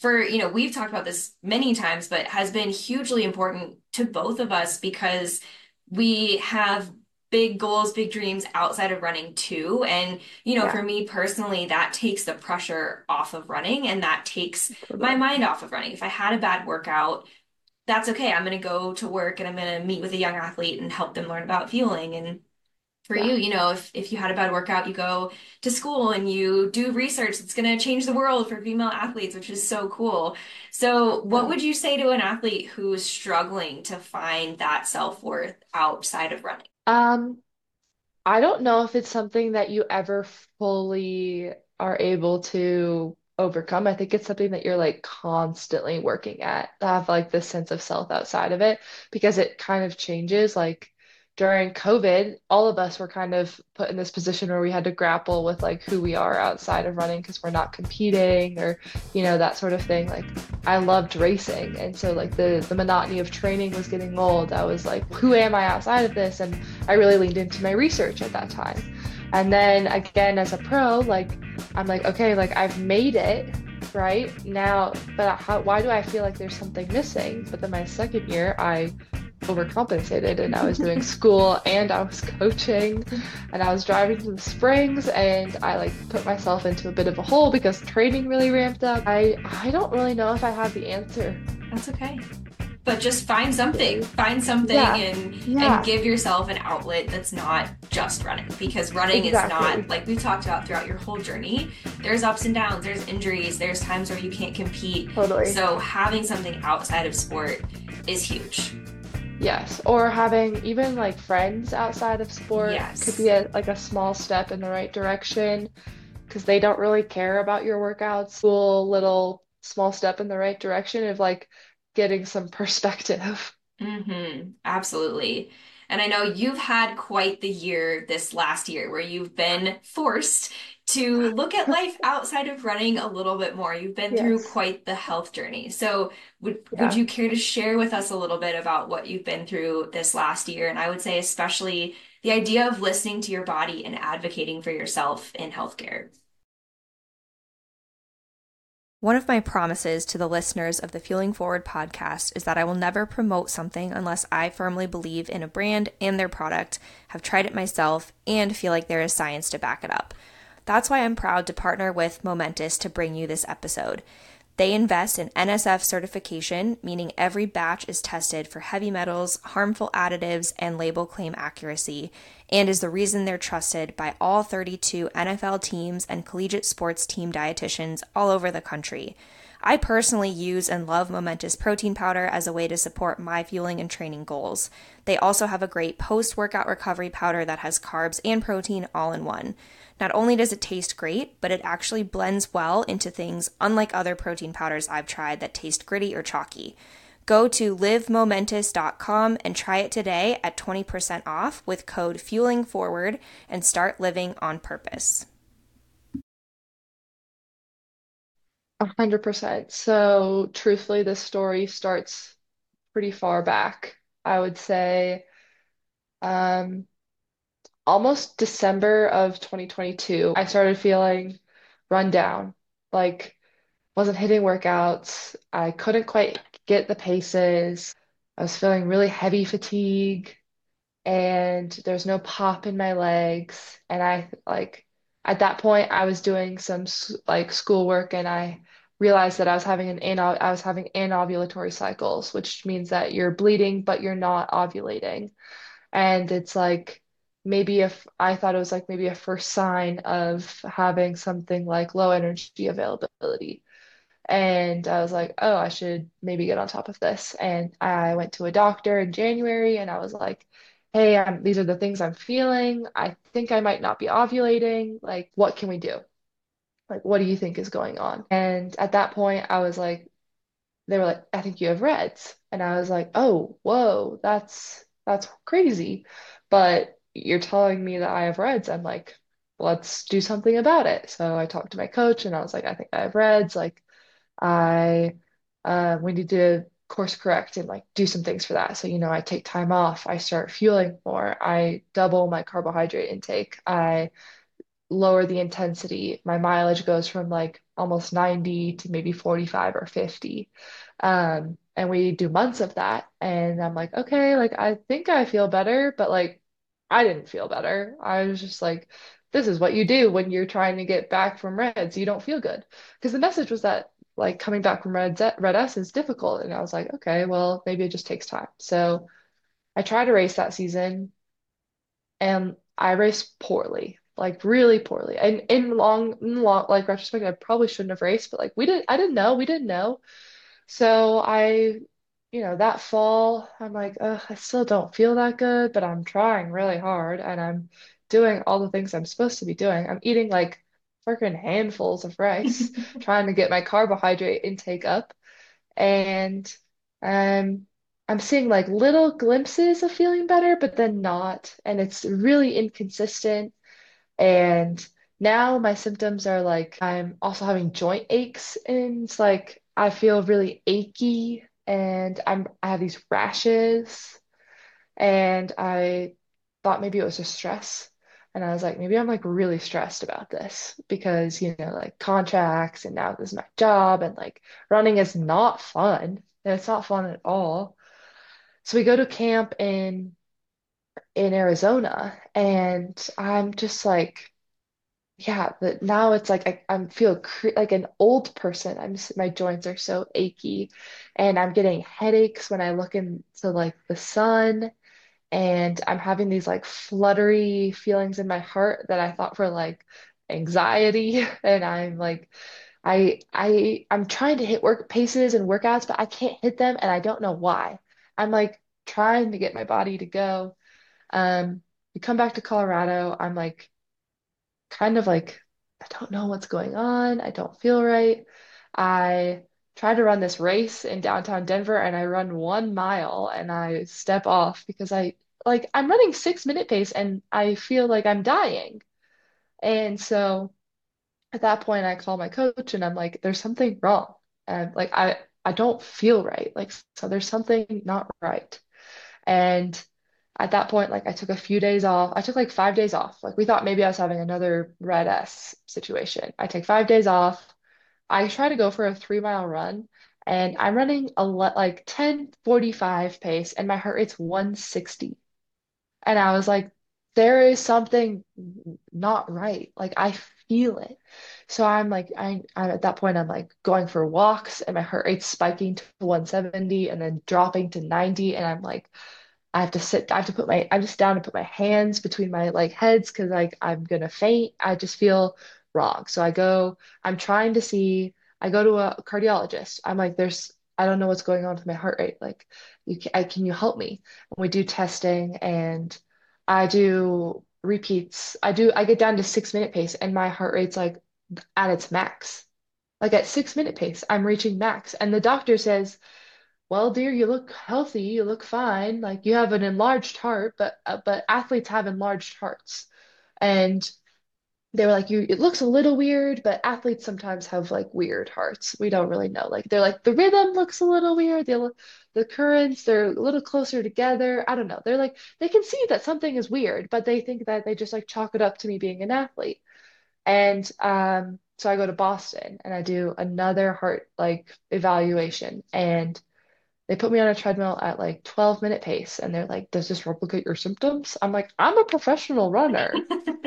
A: we've talked about this many times, but has been hugely important to both of us because we have big goals, big dreams outside of running too. And, for
B: Yeah,
A: me personally, that takes the pressure off of running and that takes my
B: totally.
A: mind off of running. If I had a bad workout, that's okay. I'm going to go to work and I'm going to meet with a young athlete and help them learn about fueling. And for
B: Yeah,
A: you, if you had a bad workout, you go to school and you do research that's going to change the world for female athletes, which is so cool. So, what
B: yeah.
A: would you say to an athlete who's struggling to find that self-worth outside of running?
B: Um, I don't know if it's something that you ever fully are able to overcome. I think it's something that you're like constantly working at to have like this sense of self outside of it because it kind of changes. Like during COVID, all of us were kind of put in this position where we had to grapple with like who we are outside of running because we're not competing or, that sort of thing. Like I loved racing. And so like the monotony of training was getting old. I was like, who am I outside of this? And I really leaned into my research at that time. And then again, as a pro, like I'm like, okay, like I've made it right now, but why do I feel like there's something missing? But then my second year, I overcompensated and I was doing school and I was coaching and I was driving to the springs and I like put myself into a bit of a hole because training really ramped up. I don't really know if I have the answer.
A: That's okay. But just find something.
B: Really.
A: Find something
B: Yeah.
A: and
B: Yeah,
A: give yourself an outlet that's not just running because running is not
B: exactly.
A: like we've talked about throughout your whole journey. There's ups and downs, there's injuries, there's times where you can't compete.
B: Totally.
A: So having something outside of sport is huge.
B: Yes, or having even like friends outside of sport could be
A: Yes.
B: like a small step in the right direction because they don't really care about your workouts. Cool little small step in the right direction of like getting some perspective.
A: Absolutely. And I know you've had quite the year this last year where you've been forced to look at life outside of running a little bit more. You've been through
B: Yes.
A: quite the health journey. So would
B: Yeah.
A: you care to share with us a little bit about what you've been through this last year? And I would say especially the idea of listening to your body and advocating for yourself in healthcare. One of my promises to the listeners of the Fueling Forward podcast is that I will never promote something unless I firmly believe in a brand and their product, have tried it myself, and feel like there is science to back it up. That's why I'm proud to partner with Momentous to bring you this episode. They invest in NSF certification, meaning every batch is tested for heavy metals, harmful additives, and label claim accuracy, and is the reason they're trusted by all 32 NFL teams and collegiate sports team dietitians all over the country. I personally use and love Momentous protein powder as a way to support my fueling and training goals. They also have a great post workout recovery powder that has carbs and protein all in one. Not only does it taste great, but it actually blends well into things unlike other protein powders I've tried that taste gritty or chalky. Go to livemomentous.com and try it today at 20% off with code FUELINGFORWARD and start living on purpose.
B: 100%. So truthfully, this story starts pretty far back. I would say um almost December of 2022, I started feeling run down. Like wasn't hitting workouts. I couldn't quite get the paces. I was feeling really heavy fatigue and there's no pop in my legs. And I like at that point I was doing some like schoolwork and I realized that I was having anovulatory cycles, which means that you're bleeding but you're not ovulating. And it's like maybe if I thought it was like maybe a first sign of having something like low energy availability. And I was like, oh, I should maybe get on top of this. And I went to a doctor in January and I was like, hey, these are the things I'm feeling. I think I might not be ovulating. Like, what can we do? Like, what do you think is going on? And at that point, I was like, they were like, I think you have Reds. And I was like, oh, whoa, that's crazy. But you're telling me that I have Reds. I'm like, let's do something about it. So I talked to my coach and I was like, I think I have Reds. Like I we need to course correct and like do some things for that. So, I take time off, I start fueling more, I double my carbohydrate intake, I lower the intensity. My mileage goes from like almost 90 to maybe 45 or 50. And we do months of that. And I'm like, okay, like I think I feel better, but like I didn't feel better. I was just like, this is what you do when you're trying to get back from Reds. You don't feel good. Because the message was that like coming back from Red S is difficult. And I was like, okay, well, maybe it just takes time. So I tried to race that season and I raced poorly, like really poorly. And in long, like retrospect, I probably shouldn't have raced, but like I didn't know, we didn't know. So that fall, I'm like, ugh, I still don't feel that good, but I'm trying really hard and I'm doing all the things I'm supposed to be doing. I'm eating like freaking handfuls of rice, trying to get my carbohydrate intake up. And um, I'm seeing like little glimpses of feeling better, but then not. And it's really inconsistent. And now my symptoms are like I'm also having joint aches, and it's like I feel really achy, and I have these rashes, and I thought maybe it was just stress. And I was like, maybe I'm like really stressed about this because, like contracts and now this is my job and like running is not fun. And it's not fun at all. So we go to camp in Arizona and I'm just like, yeah, but now it's like I'm feel like an old person. My joints are so achy and I'm getting headaches when I look into like the sun and I'm having these like fluttery feelings in my heart that I thought were like anxiety and I'm like I'm trying to hit work paces and workouts but I can't hit them and I don't know why. I'm like trying to get my body to go. We come back to Colorado. I'm like kind of like I don't know what's going on. I don't feel right. I try to run this race in downtown Denver and I run 1 mile and I step off because I'm running 6 minute pace and I feel like I'm dying. And so at that point I call my coach and I'm like, there's something wrong. And like I don't feel right. Like so there's something not right. And at that point, like I took a few days off. I took like 5 days off. Like we thought maybe I was having another Red S situation. I take 5 days off. I try to go for a 3 mile run and I'm running like 10:45 pace and my heart rate's 160. And I was like, there is something not right. Like I feel it. So I'm like, I'm at that point, I'm like going for walks and my heart rate's spiking to 170 and then dropping to 90. And I'm like, I have to I'm just down to put my hands between my like heads because like I'm gonna faint. I just feel wrong. So I'm trying to see, I go to a cardiologist. I'm like, I don't know what's going on with my heart rate. Like, can you help me? And we do testing and I do repeats. I get down to 6 minute pace and my heart rate's like at its max. Like at 6 minute pace, I'm reaching max. And the doctor says, well, dear, you look healthy, you look fine. Like you have an enlarged heart, but athletes have enlarged hearts. And they were like, it looks a little weird, but athletes sometimes have like weird hearts. We don't really know. Like they're like the rhythm looks a little weird. The currents, they're a little closer together. I don't know. They're like they can see that something is weird, but they think that they just like chalk it up to me being an athlete. And so I go to Boston and I do another heart like evaluation and they put me on a treadmill at like 12-minute pace and they're like, does this replicate your symptoms? I'm like, I'm a professional runner.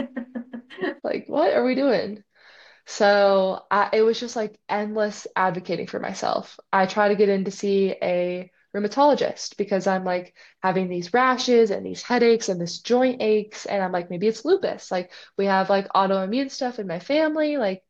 B: Like, what are we doing? So it was just like endless advocating for myself. I try to get in to see a rheumatologist because I'm like having these rashes and these headaches and this joint aches. And I'm like, maybe it's lupus. Like we have like autoimmune stuff in my family. Like,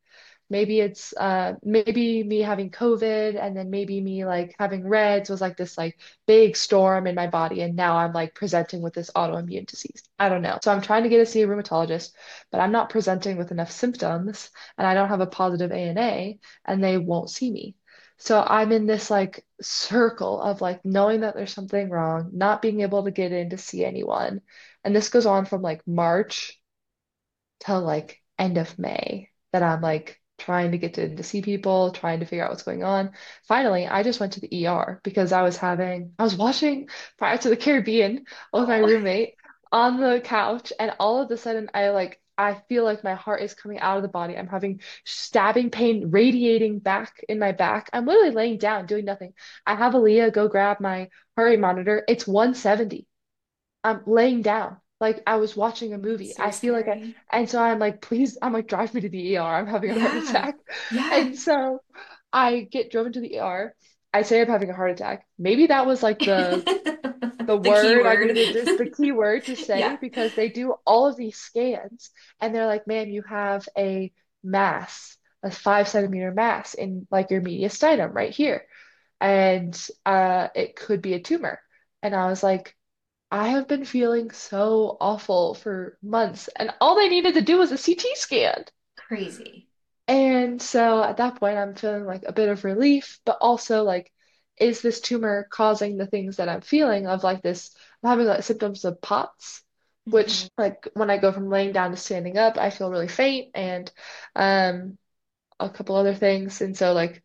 B: Maybe it's maybe me having COVID and then maybe me like having Reds was like this like big storm in my body and now I'm like presenting with this autoimmune disease. I don't know. So I'm trying to get to see a rheumatologist, but I'm not presenting with enough symptoms and I don't have a positive ANA and they won't see me. So I'm in this like circle of like knowing that there's something wrong, not being able to get in to see anyone. And this goes on from like March till like end of May that I'm like trying to get to see people, trying to figure out what's going on. Finally, I just went to the ER because I was watching Pirates of the Caribbean with my
A: Oh,
B: roommate on the couch, and all of a sudden I feel like my heart is coming out of the body. I'm having stabbing pain radiating back in my back. I'm literally laying down doing nothing. I have Aaliyah go grab my heart rate monitor. It's 170. I'm laying down. Like I was watching a movie.
A: so
B: I feel like
A: scary.
B: and so I'm like, please, I'm like, drive me to the ER. I'm having a heart
A: Yeah.
B: attack.
A: Yeah.
B: And so I get driven to the ER. I say I'm having a heart attack. Maybe that was like the
A: The key
B: word I
A: word.
B: needed, just the key word to say
A: Yeah.
B: because they do all of these scans and they're like, ma'am, you have a mass, a 5 centimeter mass in like your mediastinum right here. And it could be a tumor. And I was like, I have been feeling so awful for months, and all they needed to do was a CT scan.
A: Crazy.
B: And so at that point, I'm feeling like a bit of relief, but also like, is this tumor causing the things that I'm feeling of like this? I'm having like symptoms of POTS,
A: Hmm.
B: which like when I go from laying down to standing up, I feel really faint and um a couple other things. And so like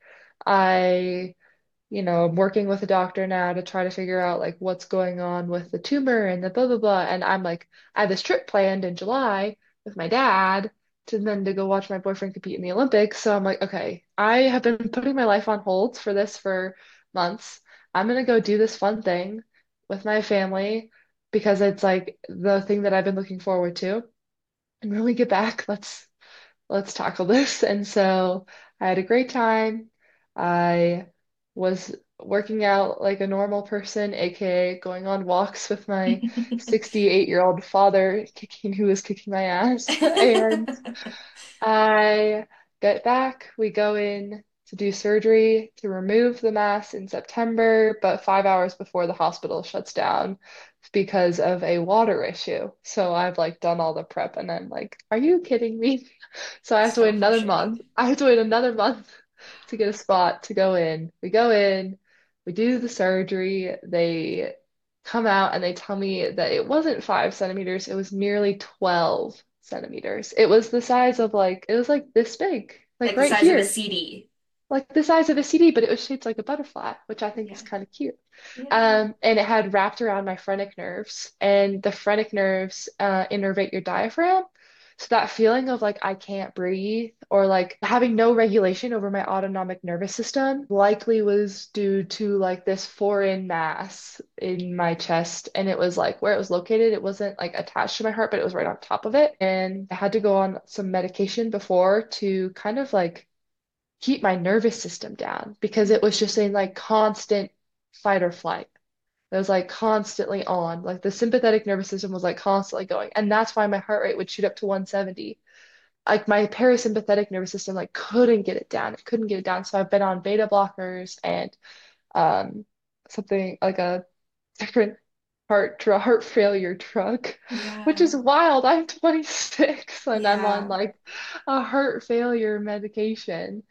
B: I I'm working with a doctor now to try to figure out like what's going on with the tumor and the blah blah blah. And I'm like, I have this trip planned in July with my dad to go watch my boyfriend compete in the Olympics. So I'm like, okay, I have been putting my life on hold for this for months. I'm gonna go do this fun thing with my family because it's like the thing that I've been looking forward to. And when we get back, let's tackle this. And so I had a great time. I was working out like a normal person, aka going on walks with my 68-year-old father who was kicking my ass. And I get back, we go in to do surgery to remove the mass in September, but 5 hours before the hospital shuts down because of a water issue. So I've like done all the prep and I'm like, are you kidding me? So I have to
A: So
B: wait another month.
A: frustrating.
B: I have to wait another month to get a spot to go in. We go in, we do the surgery. They come out and they tell me that it wasn't 5 centimeters, it was merely 12 centimeters. It was the size of like, it was like this big, like
A: Like the
B: right
A: size of a
B: here,
A: CD.
B: like the size of a CD, but it was shaped like a butterfly, which I think
A: Yeah.
B: is kind of cute.
A: Yeah.
B: And it had wrapped around my phrenic nerves, and the phrenic nerves innervate your diaphragm. So that feeling of like I can't breathe or like having no regulation over my autonomic nervous system likely was due to like this foreign mass in my chest. And it was like where it was located, it wasn't like attached to my heart, but it was right on top of it. And I had to go on some medication before to kind of like keep my nervous system down because it was just
A: Mhm.
B: in like constant fight or flight. It was like constantly on. Like the sympathetic nervous system was like constantly going. And that's why my heart rate would shoot up to 170. Like my parasympathetic nervous system like couldn't get it down. It couldn't get it down. So I've been on beta blockers and um something like a different heart failure drug, which
A: Yeah.
B: is wild. I'm 26 and I'm on
A: Yeah.
B: like a heart failure medication.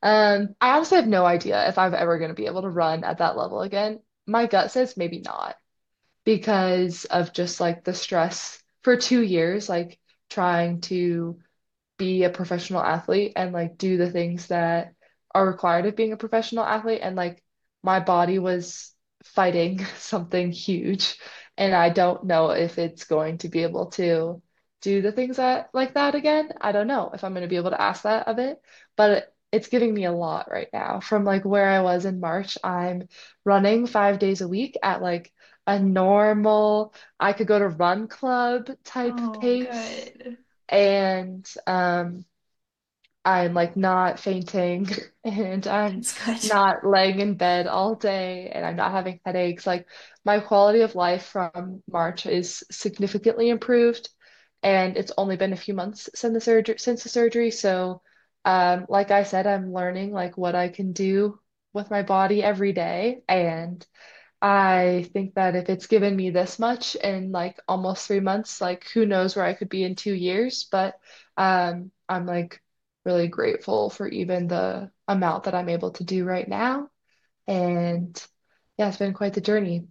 B: I honestly have no idea if I'm ever going to be able to run at that level again. My gut says maybe not because of just like the stress for 2 years, like trying to be a professional athlete and like do the things that are required of being a professional athlete. And like my body was fighting something huge. And I don't know if it's going to be able to do the things that like that again. I don't know if I'm going to be able to ask that of it, but it's giving me a lot right now. From like where I was in March, I'm running 5 days a week at like a normal, I could go to run club type
A: Oh,
B: pace
A: good.
B: and I'm like not fainting and I'm
A: That's good.
B: not laying in bed all day and I'm not having headaches. Like my quality of life from March is significantly improved and it's only been a few months since the surgery, so Like I said, I'm learning like what I can do with my body every day. And I think that if it's given me this much in like almost 3 months, like who knows where I could be in 2 years. But I'm like really grateful for even the amount that I'm able to do right now. And yeah, it's been quite the journey.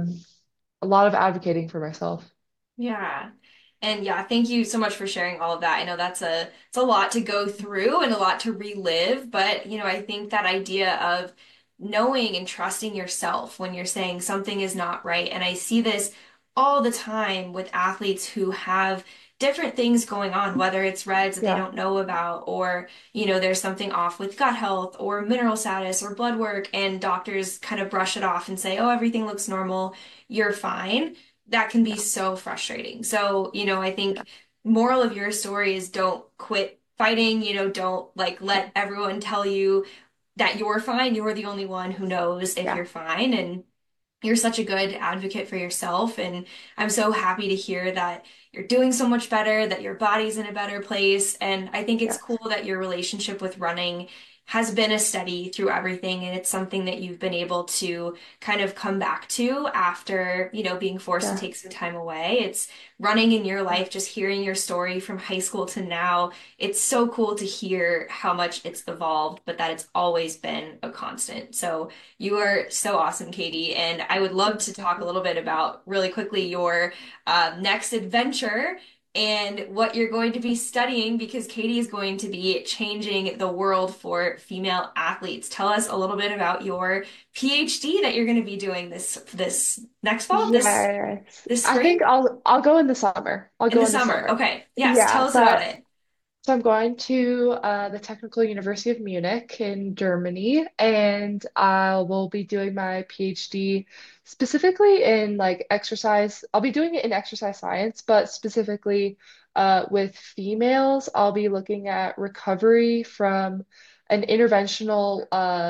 B: A lot of advocating for myself.
A: Yeah. And yeah, thank you so much for sharing all of that. I know it's a lot to go through and a lot to relive, but I think that idea of knowing and trusting yourself when you're saying something is not right. And I see this all the time with athletes who have different things going on, whether it's reds that they
B: Yeah,
A: don't know about, or there's something off with gut health or mineral status or blood work, and doctors kind of brush it off and say, "Oh, everything looks normal. You're fine." That can be
B: yeah,
A: so frustrating. So, I
B: yeah,
A: think moral of your story is don't quit fighting, don't like
B: yeah,
A: let everyone tell you that you're fine. You're the only one who knows if
B: yeah,
A: you're fine. And you're such a good advocate for yourself. And I'm so happy to hear that you're doing so much better, that your body's in a better place. And I think it's
B: yeah,
A: cool that your relationship with running has been a steady through everything. And it's something that you've been able to kind of come back to after, being forced to
B: yeah,
A: take some time away. It's running in your
B: yeah.
A: life, just hearing your story from high school to now. It's so cool to hear how much it's evolved, but that it's always been a constant. So, you are so awesome, Katie. And I would love to
B: Thanks,
A: talk a
B: Jackie.
A: little bit about really quickly your next adventure and what you're going to be studying because Katie is going to be changing the world for female athletes. Tell us a little bit about your PhD that you're going to be doing this next fall,
B: Yes.
A: this
B: I think
A: spring,
B: I'll go in the summer. I'll
A: in
B: go
A: the
B: in the
A: summer.
B: summer.
A: Okay. Yes,
B: Yeah,
A: tell us about it.
B: so I'm going to the Technical University of Munich in Germany, and I will be doing my PhD specifically in like exercise. I'll be doing it in exercise science, but specifically with females, I'll be looking at recovery from an interventional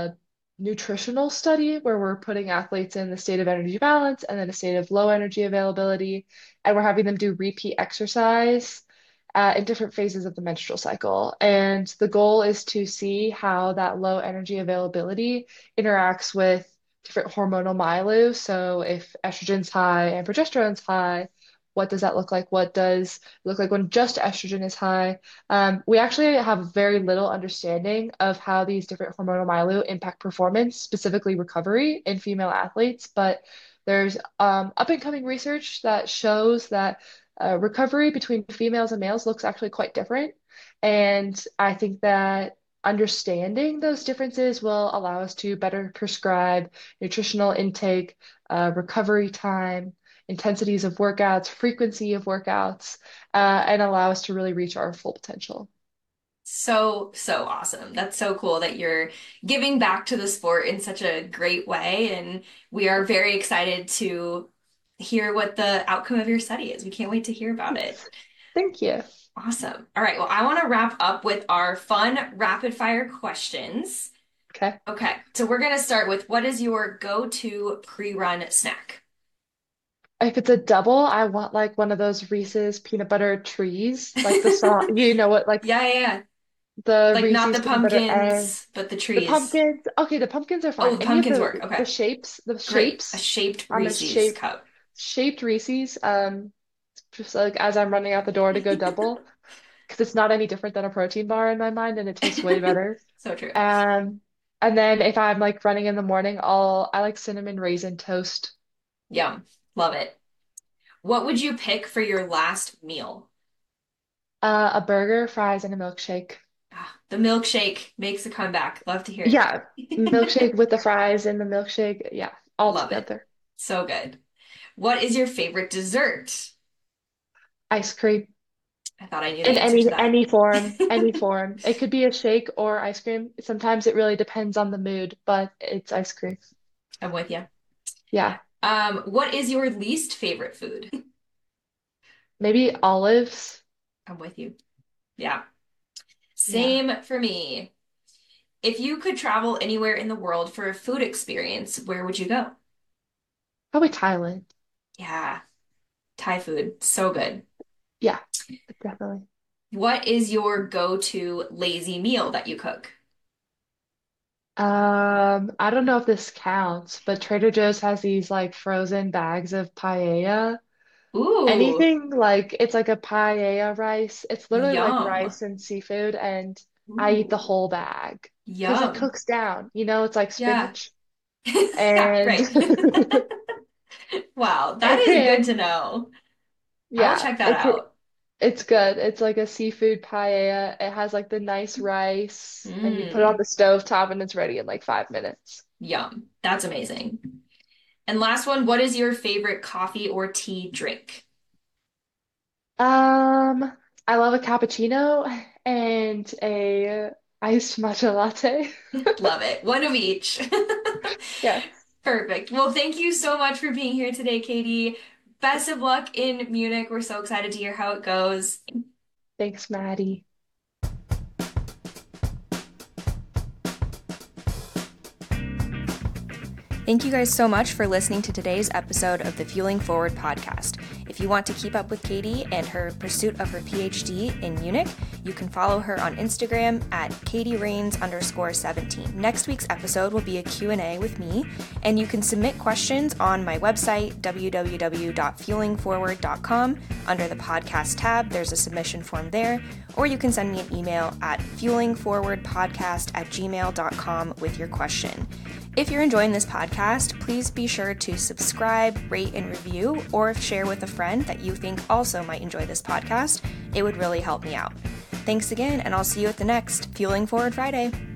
B: nutritional study where we're putting athletes in the state of energy balance and then a state of low energy availability, and we're having them do repeat exercise in different phases of the menstrual cycle. And the goal is to see how that low energy availability interacts with different hormonal milieu. So if estrogen's high and progesterone's high, what does that look like? What does it look like when just estrogen is high? We actually have very little understanding of how these different hormonal milieu impact performance, specifically recovery in female athletes. But there's up and coming research that shows that recovery between females and males looks actually quite different. And I think that understanding those differences will allow us to better prescribe nutritional intake, recovery time, intensities of workouts, frequency of workouts, and allow us to really reach our full potential.
A: So, so awesome. That's so cool that you're giving back to the sport in such a great way. And we are very excited to hear what the outcome of your study is. We can't wait to hear about it.
B: Thanks. Thank you.
A: Awesome. All right. Well, I want to wrap up with our fun rapid fire questions.
B: Okay.
A: Okay. So we're going to start with what is your go-to pre-run snack?
B: If it's a double, I want like one of those Reese's peanut butter trees, like the song, you know what, like
A: Yeah, yeah, yeah.
B: the
A: Like not
B: Reese's
A: the
B: peanut butter and
A: pumpkins, but the
B: the
A: trees.
B: pumpkins. Okay, the pumpkins are
A: Oh,
B: fine.
A: the
B: Any of
A: pumpkins work.
B: the
A: Okay.
B: shapes, the
A: Great. A
B: shapes.
A: shaped
B: I'm a
A: Reese's
B: shape
A: cup.
B: shaped Reese's. Just like as I'm running out the door to go double, because it's not any different than a protein bar in my mind, and it tastes way better.
A: So true.
B: Um, and then if I'm like running in the morning, I like cinnamon raisin toast.
A: Yum. Love it. What would you pick for your last meal?
B: A burger, fries, and a milkshake.
A: Ah, the milkshake makes a comeback. Love to hear
B: Yeah,
A: it.
B: milkshake with the fries and the milkshake. Yeah, all
A: Love it.
B: together.
A: So good. What is your favorite dessert?
B: Ice cream
A: I thought I knew
B: in
A: the answer to that.
B: any form, any form. It could be a shake or ice cream. Sometimes it really depends on the mood, but it's ice cream.
A: I'm with you.
B: Yeah,
A: What is your least favorite food?
B: maybe olives.
A: I'm with you. Yeah.
B: Yeah,
A: Same for me. If you could travel anywhere in the world for a food experience, where would you go?
B: probably Thailand.
A: Yeah, Thai food. So good.
B: Yeah, definitely.
A: What is your go-to lazy meal that you cook?
B: I don't know if this counts, but Trader Joe's has these like frozen bags of paella.
A: Ooh,
B: Anything like it's like a paella rice. It's literally like
A: yum.
B: rice and seafood, and I eat the
A: Ooh,
B: whole bag because it
A: yum.
B: cooks down. It's like
A: Yeah.
B: spinach
A: Yeah,
B: and
A: right. Wow, that is good to
B: and
A: know. I will
B: yeah,
A: check that out.
B: it's good. It's like a seafood paella. It has like the nice rice, and you put it on
A: Mm,
B: the stove top, and it's ready in like 5 minutes.
A: yum. That's amazing. And last one, what is your favorite coffee or tea drink?
B: Um, I love a cappuccino and a iced matcha latte.
A: Love it. One of each.
B: Yes.
A: Perfect. Well, thank you so much for being here today, Katie. Best of luck in Munich. We're so excited to hear how it goes.
B: Thanks, Maddie.
A: Thank you guys so much for listening to today's episode of the Fueling Forward podcast. If you want to keep up with Katie and her pursuit of her PhD in Munich, you can follow her on Instagram at KatieRains_17. Next week's episode will be a Q&A with me, and you can submit questions on my website, www.fuelingforward.com. Under the podcast tab, there's a submission form there, or you can send me an email at fuelingforwardpodcast@gmail.com with your question. If you're enjoying this podcast, please be sure to subscribe, rate, and review, or share with a friend that you think also might enjoy this podcast. It would really help me out. Thanks again, and I'll see you at the next Fueling Forward Friday.